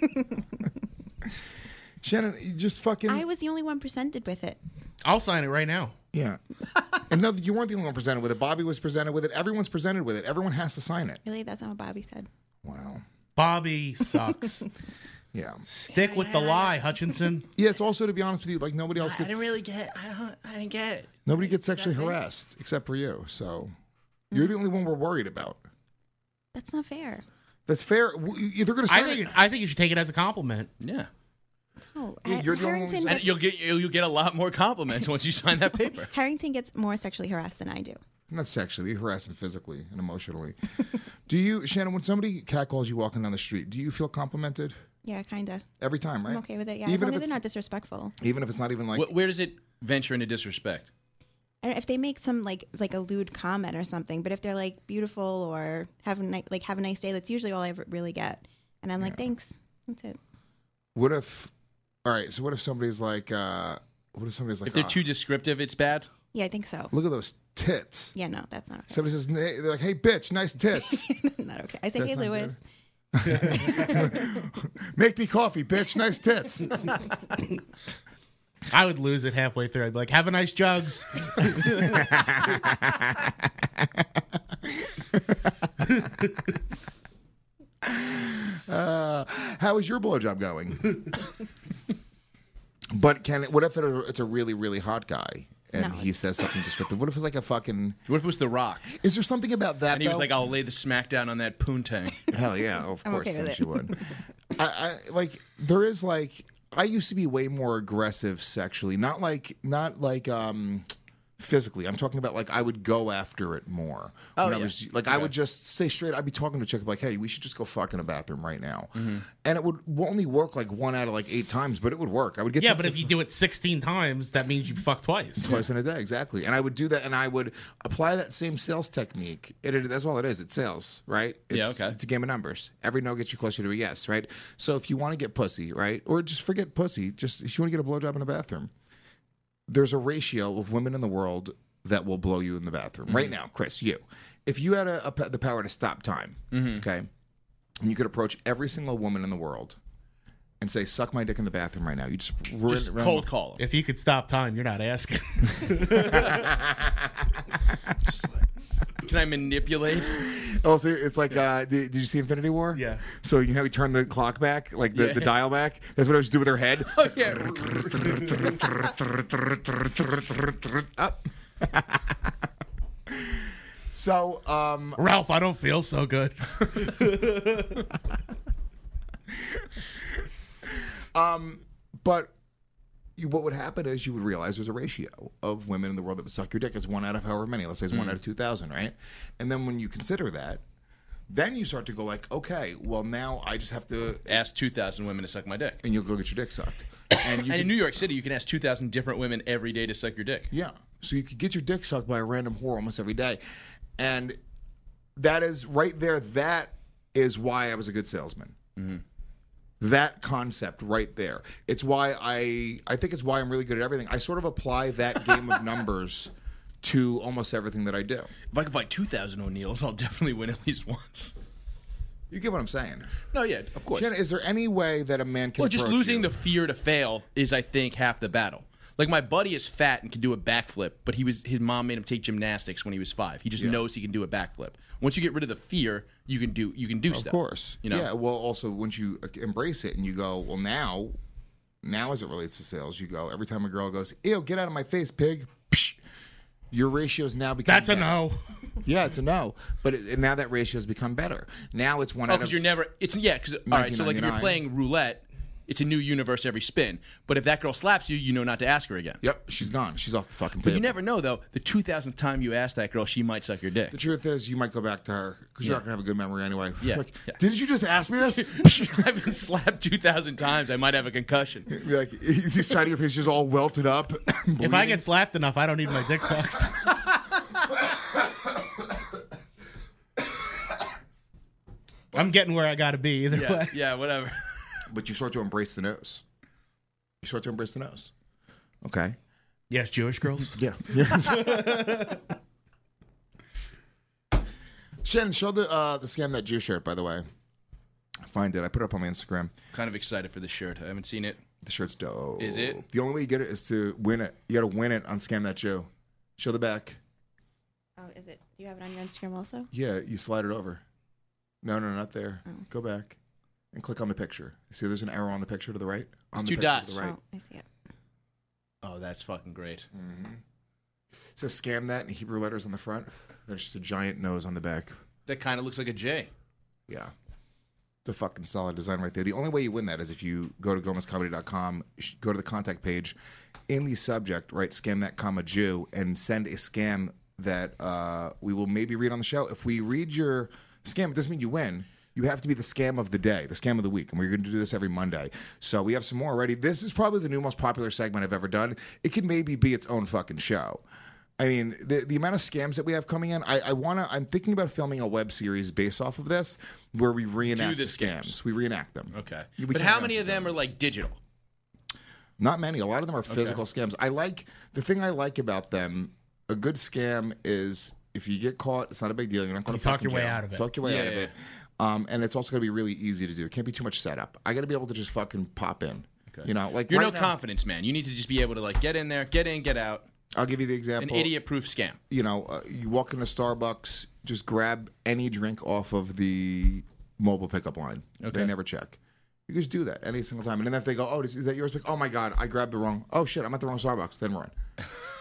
Shannon, you just fucking.
I was the only one presented with it.
I'll sign it right now.
Yeah. And no, you weren't the only one presented with it. Bobby was presented with it. Everyone's presented with it. Everyone has to sign it.
Really? That's not what Bobby said.
Wow.
Bobby sucks.
Yeah.
Stick with the lie, Hutchinson.
Yeah, it's also, to be honest with you, like nobody else
I
gets.
didn't really get. I didn't get it.
Nobody gets sexually harassed except for you. So you're the only one we're worried about.
That's not fair.
That's fair. They're going to sign it.
I think you should take it as a compliment.
Yeah.
Oh,
Yeah, you're the only one
Harrington,
And you'll get a lot more compliments once you sign that paper.
Harrington gets more sexually harassed than I do.
Not sexually, harass him physically and emotionally. Do you, Shannon, when somebody catcalls you walking down the street, do you feel complimented?
Yeah, kind of.
Every time, right?
I'm okay with it. Yeah,
Even
as long
if
as they're
it's-
not disrespectful.
Even if it's not even like.
Where does it venture into disrespect?
And if they make some like a lewd comment or something, but if they're like beautiful or have a nice day, that's usually all I ever really get. And I'm like, thanks. That's it.
What if? All right. So what if somebody's like? What if somebody's like?
If they're
"Ah,
too descriptive, it's bad.
Yeah, I think so.
Look at those tits.
Yeah, no, that's not okay.
Somebody says, they're like, "Hey, bitch, nice tits."
Not okay. I say,
That's
hey,
not
Lewis.
Make me coffee, bitch. Nice tits.
I would lose it halfway through. I'd be like, have a nice jugs.
How is your blowjob going? But what if it's a really, really hot guy and he says something descriptive? What if it's like a fucking?
What if it was The Rock?
Is there something about that?
And he was
though?
like, "I'll lay the smackdown on that poontang."
Hell yeah, of
I'm
course,
okay with
then
it.
she would. I like there is like I used to be way more aggressive sexually, not like physically. I'm talking about like I would go after it more.
Oh,
when I
yeah.
was like I would just say straight. I'd be talking to a chick like, "Hey, we should just go fuck in a bathroom right now," and it would only work like 1 out of like 8 times, but it would work. I would get
Yeah,
chicks
but if you do it 16 times, that means you fuck twice.
twice in a day, exactly. And I would do that, and I would apply that same sales technique. That's all it is. It's sales, right? It's a game of numbers. Every no gets you closer to a yes, right? So if you want to get pussy, right, or just forget pussy, just if you want to get a blowjob in a bathroom, there's a ratio of women in the world that will blow you in the bathroom right now, Chris. If you had the power to stop time, okay, and you could approach every single woman in the world and say, "Suck my dick in the bathroom right now," you just
cold call 'em.
If you could stop time, you're not asking.
Can I manipulate?
Oh, so it's like, did you see Infinity War?
Yeah.
So you know, we turn the clock back, like the dial back. That's what I was doing with her head.
Oh, yeah.
Up. So,
Ralph, I don't feel so good.
But what would happen is you would realize there's a ratio of women in the world that would suck your dick. It's 1 out of however many. Let's say it's 1 out of 2,000, right? And then when you consider that, then you start to go like, okay, well now I just have to
ask 2,000 women to suck my dick,
and you'll go get your dick sucked. And
in New York City, you can ask 2,000 different women every day to suck your dick.
Yeah, so you could get your dick sucked by a random whore almost every day, and that is right there. That is why I was a good salesman. That concept right there. It's why I think it's why I'm really good at everything. I sort of apply that game of numbers to almost everything that I do.
If I can find 2,000 O'Neills, I'll definitely win at least once.
You get what I'm saying?
No, yeah, of course.
Shannon, is there any way that a man can
Well, just
approach
losing
you?
the fear to fail is, I think, half the battle. Like, my buddy is fat and can do a backflip, but his mom made him take gymnastics when he was 5. He just knows he can do a backflip. Once you get rid of the fear, you can do stuff.
Of course.
You know?
Yeah, well, also, once you embrace it and you go, well, now as it relates to sales, you go, every time a girl goes, ew, get out of my face, pig, psh, your ratios now become
That's
better.
a no.
Yeah, it's a no. But now that ratio has become better. Now it's 1 out of...
because you're never... It's, yeah, because... All right, so, like, if you're
1999.
playing roulette, it's a new universe every spin. But if that girl slaps you, you know not to ask her again.
Yep, she's gone. She's off the fucking
But
table.
you never know, though. The 2,000th time you ask that girl, she might suck your dick.
The truth is, you might go back to her because you're not going to have a good memory anyway.
Yeah.
Like, didn't you just ask me this?
I've been slapped 2,000 times. I might have a concussion.
You're like, this side of your face is all welted up.
If I get slapped enough, I don't need my dick sucked. I'm getting where I got to be either way.
Yeah, whatever.
But you start to embrace the nose. You start to embrace the nose. Okay.
Yes, Jewish girls.
Yeah. Yes. Shannon, show the Scam That Jew shirt, by the way. Find it. I put it up on my Instagram.
Kind of excited for the shirt. I haven't seen it.
The shirt's dope.
Is it?
The only way you get it is to win it. You got to win it on Scam That Jew. Show the back.
Oh, is it? Do you have it on your Instagram also?
Yeah, you slide it over. No, not there. Go back and click on the picture. See, there's an arrow on the picture to the right. On
There's
the
two
picture
dots.
To the right.
Oh, I see it.
Oh, that's fucking great.
Mm-hmm. It says Scam That in Hebrew letters on the front. There's just a giant nose on the back.
That kind of looks like a J.
Yeah. It's a fucking solid design right there. The only way you win that is if you go to GomezComedy.com, go to the contact page, in the subject, write Scam That, Jew, and send a scam that we will maybe read on the show. If we read your scam, it doesn't mean you win. You have to be the scam of the day, the scam of the week. And we're going to do this every Monday. So we have some more already. This is probably the new most popular segment I've ever done. It could maybe be its own fucking show. I mean, the amount of scams that we have coming in, I'm thinking about filming a web series based off of this where we reenact the scams. We reenact them.
Okay.
We
But
can't
how
have
many of them are like digital?
Not many. A lot of them are physical scams. The thing I like about them, a good scam is if you get caught, it's not a big deal. You're not going to
talk your way out of it.
Talk your way out of it. And it's also going to be really easy to do. It can't be too much setup. I got to be able to just fucking pop in. Okay. You know, like
You're
right
no
now,
confidence man. You need to just be able to like get in there, get in, get out.
I'll give you the example.
An idiot-proof scam.
You know, you walk into Starbucks, just grab any drink off of the mobile pickup line.
Okay.
They never check. You just do that any single time. And then if they go, oh, is that yours? Oh, my God, I grabbed the wrong. Oh, shit, I'm at the wrong Starbucks. Then run.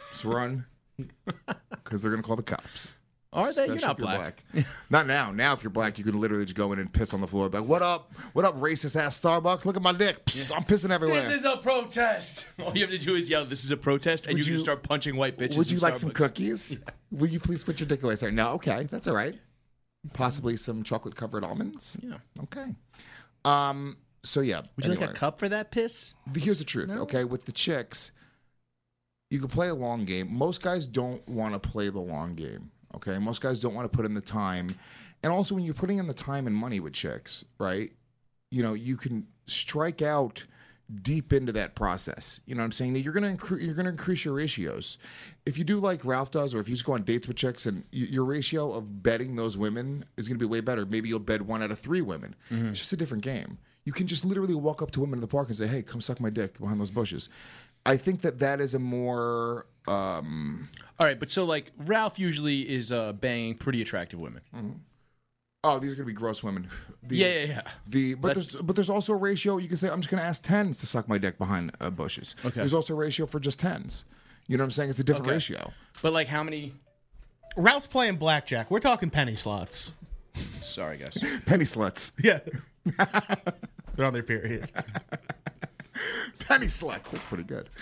Just run. Because they're going to call the cops.
Are they? You're
Especially
not
if black. Not now. Now, if you're black, you can literally just go in and piss on the floor. Like, what up? What up, racist ass Starbucks? Look at my dick. Psst, I'm pissing everywhere.
This is a protest. All you have to do is yell, "This is a protest," and you can just start punching white bitches.
Would you
in
like
Starbucks.
some cookies? Will you please put your dick away, sir? No, okay, that's all right. Possibly some chocolate covered almonds.
Yeah.
Okay. So yeah.
Would you like a cup for that piss?
Here's the truth. Okay, with the chicks, you can play a long game. Most guys don't want to play the long game. Okay, most guys don't want to put in the time, and also when you're putting in the time and money with chicks, right? You know, you can strike out deep into that process. You know what I'm saying? You're gonna increase your ratios. If you do like Ralph does, or if you just go on dates with chicks, and your ratio of betting those women is gonna be way better. Maybe you'll bet 1 out of 3 women. It's just a different game. You can just literally walk up to women in the park and say, "Hey, come suck my dick behind those bushes." I think that is a more.
All right, but so like Ralph usually is banging pretty attractive women.
Oh, these are gonna be gross women.
Yeah.
But there's also a ratio. You can say, I'm just gonna ask 10s to suck my dick behind bushes.
Okay.
There's also a ratio for just 10s. You know what I'm saying? It's a different ratio.
But like how many?
Ralph's playing blackjack. We're talking penny slots.
Sorry, guys.
Penny sluts.
Yeah. They're on their period.
Penny sluts. That's pretty good.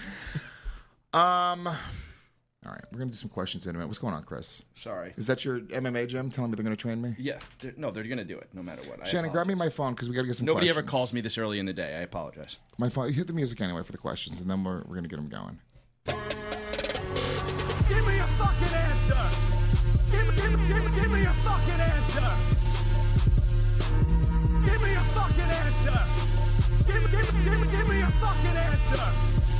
All right, we're gonna do some questions in a minute. What's going on, Chris?
Sorry.
Is that your MMA gym telling me they're gonna train me?
Yeah. They're going to do it no matter what.
Shannon, grab me my phone because we gotta get some.
Nobody
questions.
ever calls me this early in the day. I apologize.
My phone. Hit the music anyway for the questions, and then we're gonna get them going.
Give me a fucking answer. Give me a fucking answer. Give me a fucking answer. Give me a fucking answer.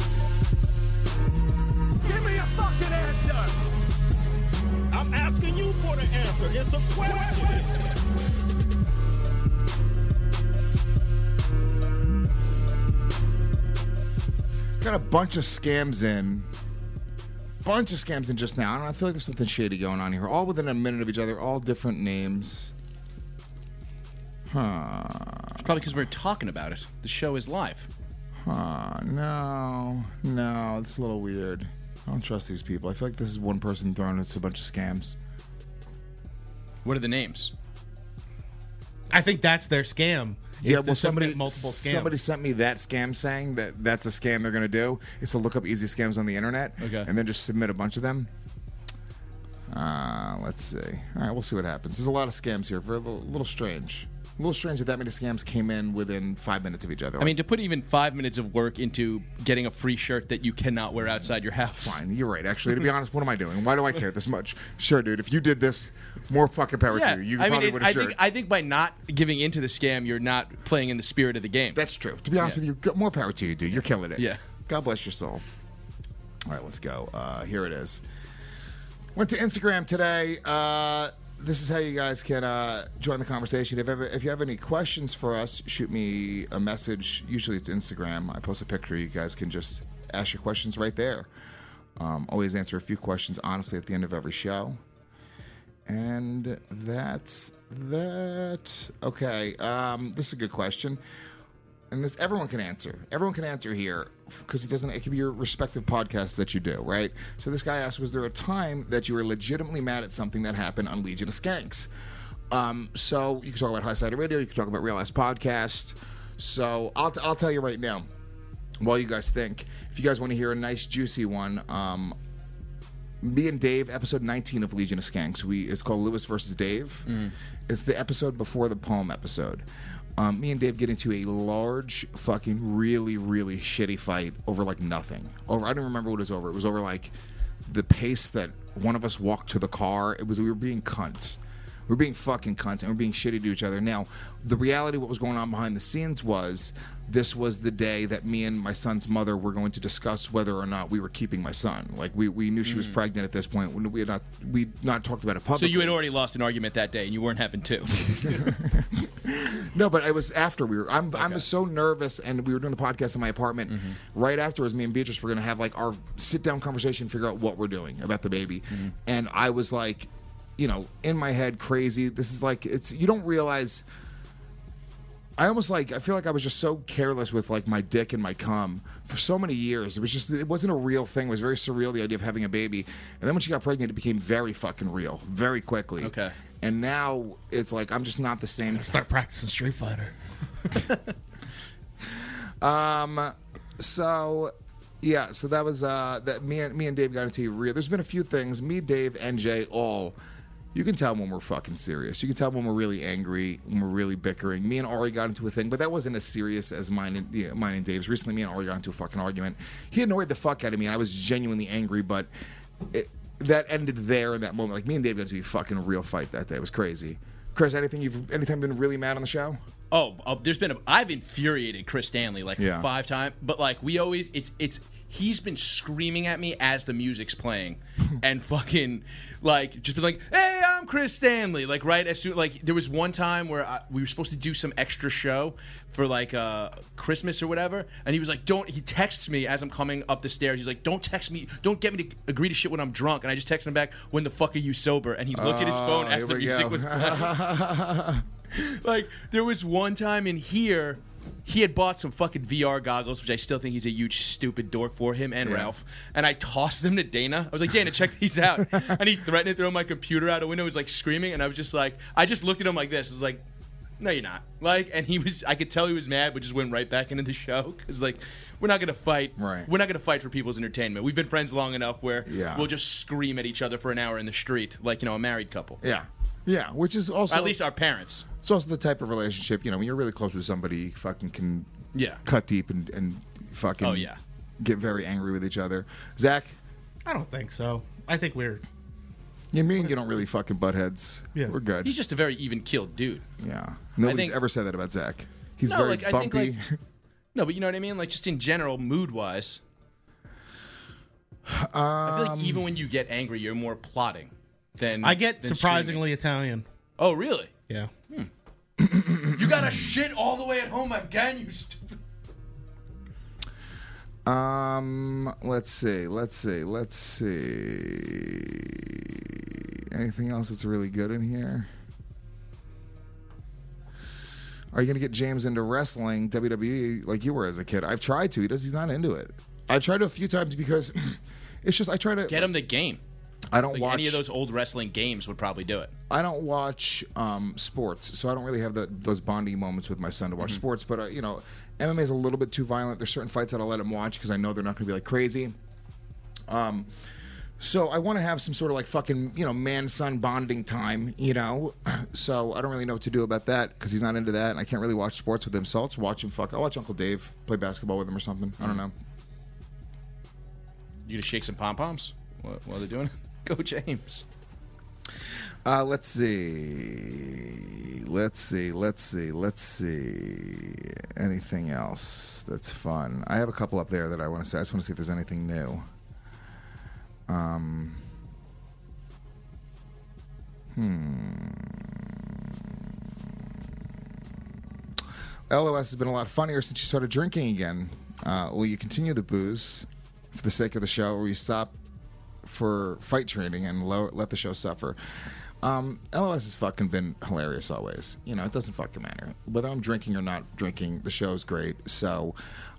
Give me a fucking answer. I'm asking you for the answer. It's a question.
Got a bunch of scams in. Just now. I feel like there's something shady going on here. All within a minute of each other. All different names.
It's probably because we're talking about it. The show is live.
No, it's a little weird. I don't trust these people. I feel like this is one person throwing us a bunch of scams.
What are the names?
I think that's their scam.
Yeah,
It's
well,
to submit multiple scams.
somebody sent me that scam saying that that's a scam they're going to do. Is to look up easy scams on the internet and then just submit a bunch of them. Let's see. All right, we'll see what happens. There's a lot of scams here. For a little strange. A little strange that many scams came in within 5 minutes of each other.
I mean, to put even 5 minutes of work into getting a free shirt that you cannot wear outside your house.
Fine, you're right. Actually, to be honest, what am I doing? Why do I care this much? Sure, dude. If you did this, more fucking power to you. You probably would have shirt.
I think by not giving into the scam, you're not playing in the spirit of the game.
That's true. To be honest with you, more power to you, dude. You're killing it.
Yeah.
God bless your soul. All right, let's go. Here it is. Went to Instagram today. This is how you guys can join the conversation. If you have any questions for us, shoot me a message. Usually it's Instagram. I post a picture. You guys can just ask your questions right there. Always answer a few questions honestly at the end of every show. And that's that. Okay, this is a good question. And this everyone can answer. Everyone can answer here because it can be your respective podcast that you do, right? So this guy asked, was there a time that you were legitimately mad at something that happened on Legion of Skanks? So you can talk about High Side Radio, you can talk about Real Ass Podcast. So I'll tell you right now, while you guys think, if you guys want to hear a nice juicy one, me and Dave, episode 19 of Legion of Skanks, it's called Lewis versus Dave. It's the episode before the poem episode. Me and Dave get into a large, fucking, really, really shitty fight over like nothing. I don't remember what it was over. It was over like the pace that one of us walked to the car. We were being cunts. We were being fucking cunts, and we were being shitty to each other. Now, the reality, what was going on behind the scenes was this was the day that me and my son's mother were going to discuss whether or not we were keeping my son. Like we knew she was pregnant at this point. We'd not talked about it publicly.
So you had already lost an argument that day, and you weren't having two.
No, but it was after we were. I was so nervous, and we were doing the podcast in my apartment. Right afterwards, me and Beatrice were going to have like our sit down conversation, figure out what we're doing about the baby, and I was like, in my head, crazy. This is like you don't realize I feel like I was just so careless with like my dick and my cum for so many years. It wasn't a real thing. It was very surreal, the idea of having a baby. And then when she got pregnant, it became very fucking real, very quickly.
Okay.
And now it's like I'm just not the same.
Start practicing Street Fighter.
So that was that me and Dave got into real. There's been a few things. Me, Dave, NJ, all. You can tell when we're fucking serious. You can tell when we're really angry, when we're really bickering. Me and Ari got into a thing, but that wasn't as serious as mine and Dave's. Recently, me and Ari got into a fucking argument. He annoyed the fuck out of me, and I was genuinely angry, but that ended there in that moment. Like, me and Dave got into a fucking real fight that day. It was crazy. Chris, anytime been really mad on the show?
I've infuriated Chris Stanley like 5 times, but like he's been screaming at me as the music's playing, and fucking like just been like, "Hey, I'm Chris Stanley." Like right as soon like there was one time where we were supposed to do some extra show for like Christmas or whatever, and he was like, "Don't." He texts me as I'm coming up the stairs. He's like, "Don't text me. Don't get me to agree to shit when I'm drunk." And I just texted him back, "When the fuck are you sober?" And he looked at his phone as the music was playing. Like there was one time in here. He had bought some fucking VR goggles, which I still think he's a huge stupid dork for, him and Ralph. And I tossed them to Dana. I was like, "Dana, check these out." And he threatened to throw my computer out a window. He was like screaming, and I was just like, I just looked at him like this. I was like, "No, you're not." Like, and I could tell he was mad, but just went right back into the show because like, we're not gonna fight. Right. We're not gonna fight for people's entertainment. We've been friends long enough where we'll just scream at each other for an hour in the street, like a married couple.
Yeah, which is also
at least our parents.
It's also the type of relationship, when you're really close with somebody, you fucking can cut deep and fucking get very angry with each other. Zach?
I don't think so. I think we're...
Yeah, me and you don't really fucking butt heads. Yeah. We're good.
He's just a very even-keeled dude.
Yeah. Nobody's ever said that about Zach. He's very bumpy.
No, but you know what I mean? Like, just in general, mood-wise. I feel like even when you get angry, you're more plotting than
I get
than
surprisingly
screaming.
Italian.
Oh, really?
Yeah.
You gotta shit all the way at home again, you stupid.
Let's see. Anything else that's really good in here? Are you gonna get James into wrestling, WWE, like you were as a kid? I've tried to. He's not into it. I've tried to a few times because it's just I try to
get him the game.
I don't watch
any of those old wrestling games would probably do it.
I don't watch sports, so I don't really have those bonding moments with my son to watch sports. But MMA is a little bit too violent. There's certain fights that I'll let him watch because I know they're not going to be like crazy. So I want to have some sort of like fucking man-son bonding time, So I don't really know what to do about that because he's not into that, and I can't really watch sports with him. So I'll just watch him. I'll watch Uncle Dave play basketball with him or something. I don't know.
You gonna shake some pom poms while they're doing it? Go James.
Let's see. Anything else that's fun? I have a couple up there that I want to say. I just want to see if there's anything new. LOS has been a lot funnier since you started drinking again. Will you continue the booze for the sake of the show, or will you stop for fight training and let the show suffer? LOS has fucking been hilarious always. It doesn't fucking matter whether I'm drinking or not drinking. The show's great. So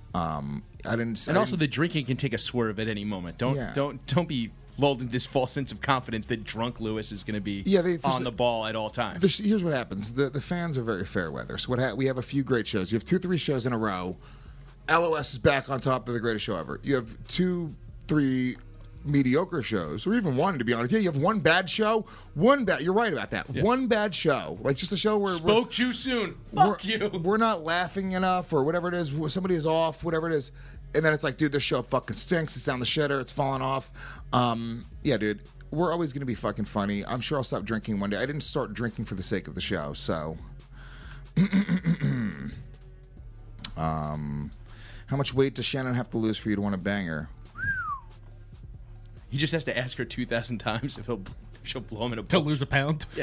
the drinking can take a swerve at any moment. Don't be lulled into this false sense of confidence that drunk Lewis is going to be on the ball at all times.
Here's what happens: the fans are very fair weather. So we have a few great shows. You have 2-3 shows in a row. LOS is back on top of the greatest show ever. You have 2-3 mediocre shows, or even one, to be honest. Yeah, you have one bad show. You're right about that. Yeah. One bad show, like just a show where
spoke too soon. Fuck you.
We're not laughing enough, or whatever it is. Somebody is off, whatever it is, and then it's like, dude, this show fucking stinks. It's on the shitter. It's falling off. Yeah, dude, we're always gonna be fucking funny. I'm sure I'll stop drinking one day. I didn't start drinking for the sake of the show, so. How much weight does Shannon have to lose for you to want to bang her?
He just has to ask her 2,000 times if she'll blow him in a
to lose a pound.
Yeah.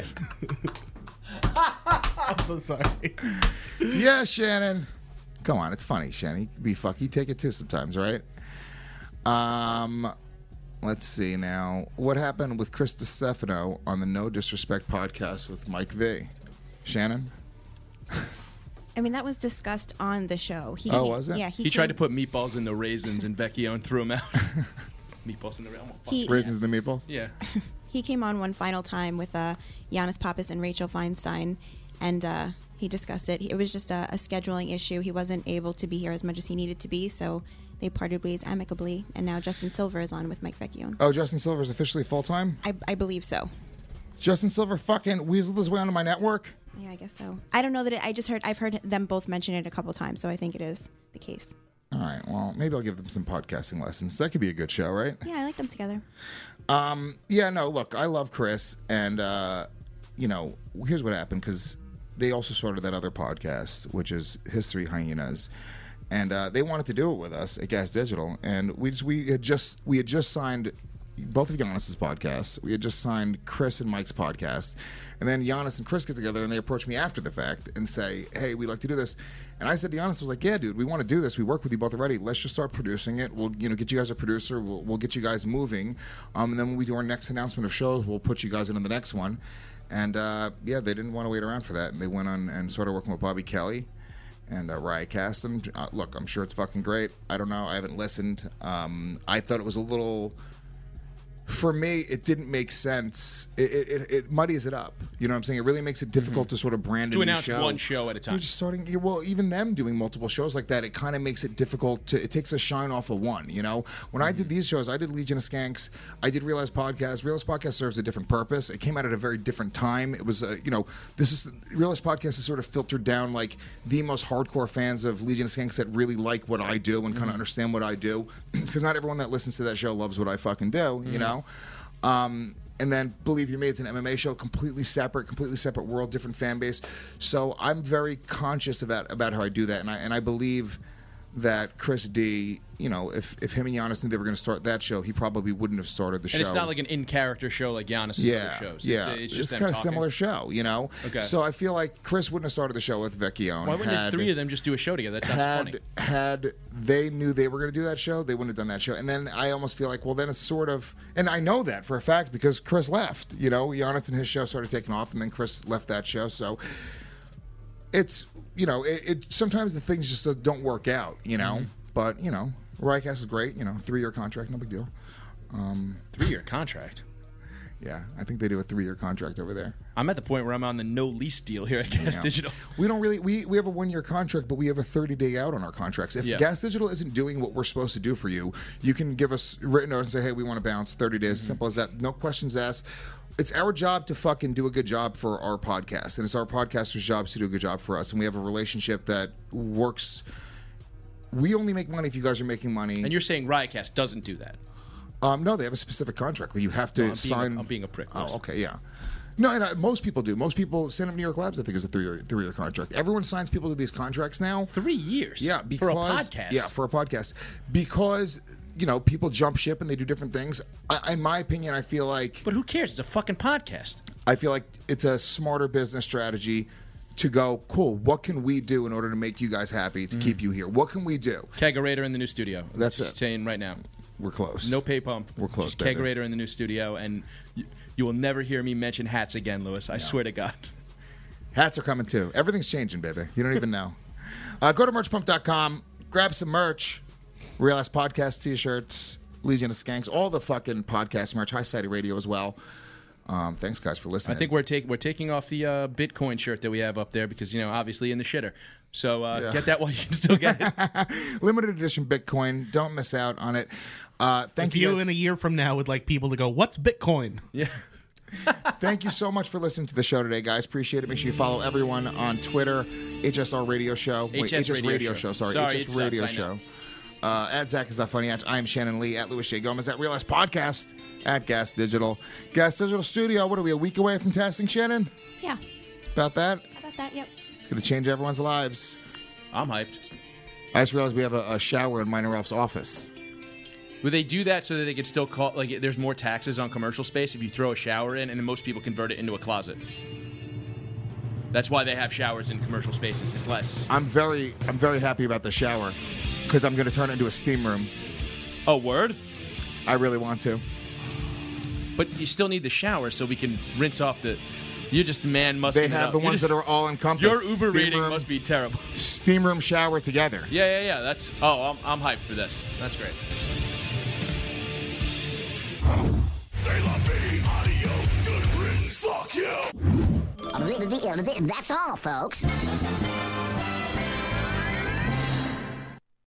I'm so sorry.
Yeah, Shannon. Come on, it's funny, Shannon. You take it too sometimes, right? Let's see now. What happened with Chris DiStefano on the No Disrespect podcast with Mike V? Shannon?
I mean, that was discussed on the show.
Was it?
Yeah,
He tried to put meatballs in the raisins, and Vecchione threw them out. Meatballs in the raisins.
Raisins and meatballs?
Yeah.
He came on one final time with Giannis Pappas and Rachel Feinstein, and he discussed it. It was just a scheduling issue. He wasn't able to be here as much as he needed to be, so they parted ways amicably, and now Justin Silver is on with Mike Vecchione.
Oh, Justin Silver is officially full-time?
I believe so.
Justin Silver fucking weaseled his way onto my network?
Yeah, I guess so. I don't know that I've heard them both mention it a couple times, so I think it is the case.
All right, well, maybe I'll give them some podcasting lessons. That could be a good show, right?
Yeah, I like them together.
Yeah, no, look, I love Chris, and, here's what happened, because they also started that other podcast, which is History Hyenas, and they wanted to do it with us at Gas Digital, and we had just signed both of Giannis's podcasts. We had just signed Chris and Mike's podcast, and then Giannis and Chris get together, and they approach me after the fact and say, hey, we'd like to do this. And I said to Giannis, I was like, yeah, dude, we want to do this. We work with you both already. Let's just start producing it. We'll, get you guys a producer. We'll get you guys moving. And then when we do our next announcement of shows, we'll put you guys into the next one. And, they didn't want to wait around for that. And they went on and started working with Bobby Kelly and Riotcast. And look, I'm sure it's fucking great. I don't know. I haven't listened. I thought it was a little... For me, it didn't make sense. It muddies it up. You know what I'm saying? It really makes it difficult to sort of brand a new show.
To announce one show at a time.
You're just starting. Well, even them doing multiple shows like that, it kind of makes it difficult. It takes a shine off of one. You know, when I did these shows, I did Legion of Skanks. I did Realize Podcast. Realize Podcast serves a different purpose. It came out at a very different time. It was, Realize Podcast is sort of filtered down like the most hardcore fans of Legion of Skanks that really like what I do and kind of understand what I do, because not everyone that listens to that show loves what I fucking do. You know. And then Believe You Me, it's an MMA show, completely separate world, different fan base. So I'm very conscious about how I do that, and I believe that Chris D, if him and Giannis knew they were going to start that show, he probably wouldn't have started the show.
And it's not like an in-character show like Giannis' other shows.
Yeah,
it's just
kind of
talking.
similar show, Okay. So I feel like Chris wouldn't have started the show with Vecchione.
Why wouldn't the three of them just do a show together? That sounds funny.
Had they knew they were going to do that show, they wouldn't have done that show. And then I almost feel like, well, then it's sort of, and I know that for a fact because Chris left. Giannis and his show started taking off, and then Chris left that show. So it's, sometimes the things just don't work out,
Mm-hmm.
But, Riotcast is great, 3-year contract, no big deal.
3-year contract?
Yeah, I think they do a 3-year contract over there.
I'm at the point where I'm on the no lease deal here at Gas Digital.
We don't really, we have a 1-year contract, but we have a 30-day out on our contracts. If Gas Digital isn't doing what we're supposed to do for you, you can give us written notice and say, hey, we want to bounce 30 days. Simple as that. No questions asked. It's our job to fucking do a good job for our podcast, and it's our podcasters' jobs to do a good job for us, and we have a relationship that works. We only make money if you guys are making money.
And you're saying Riotcast doesn't do that?
No, they have a specific contract. You have to sign.
I'm being a prick.
Oh, okay, yeah. No, and most people do. Most people, Stand Up New York Labs, I think, is a 3-year contract. Everyone signs people to these contracts now.
3 years?
Yeah, because,
for a podcast?
Yeah, for a podcast. Because, people jump ship and they do different things. In my opinion, I feel like...
But who cares? It's a fucking podcast.
I feel like it's a smarter business strategy to go, cool, what can we do in order to make you guys happy, to keep you here? What can we do?
Kegerator in the new studio.
That's
just saying right now.
We're close.
No pay pump.
We're close,
just
baby.
Kegerator in the new studio, and you will never hear me mention hats again, Lewis. I swear to God.
Hats are coming too. Everything's changing, baby. You don't even know. Go to merchpump.com, grab some merch. Realize Podcast t-shirts, Legion of Skanks, all the fucking podcast merch, High Society Radio as well. Thanks, guys, for listening.
I think we're taking off the Bitcoin shirt that we have up there because, obviously in the shitter. So get that while you can still get it.
Limited edition Bitcoin. Don't miss out on it. Thank you guys.
In a year from now would like people to go, what's Bitcoin?
Yeah.
Thank you so much for listening to the show today, guys. Appreciate it. Make sure you follow everyone on Twitter, HSR Radio Show.
HS Radio Show.
HS Radio Show. At Zach is not funny. I'm Shannon Lee. At Louis J. Gomez. At Realize Podcast. At Gas Digital. Gas Digital Studio. What are we, a week away from testing, Shannon?
Yeah.
About that?
About that, yep.
It's going to change everyone's lives.
I'm hyped.
I just realized we have a shower in Minor Ralph's office.
Would they do that so that they could still call, there's more taxes on commercial space if you throw a shower in, and then most people convert it into a closet? That's why they have showers in commercial spaces. It's less.
I'm very happy about the shower because I'm going to turn it into a steam room.
Oh, word?
I really want to.
But you still need the shower so we can rinse off the You're just man must.
They have the ones that are all encompassed.
Your Uber rating must be terrible.
Steam room shower together.
Yeah. That's. Oh, I'm hyped for this. That's great.
That's all, folks.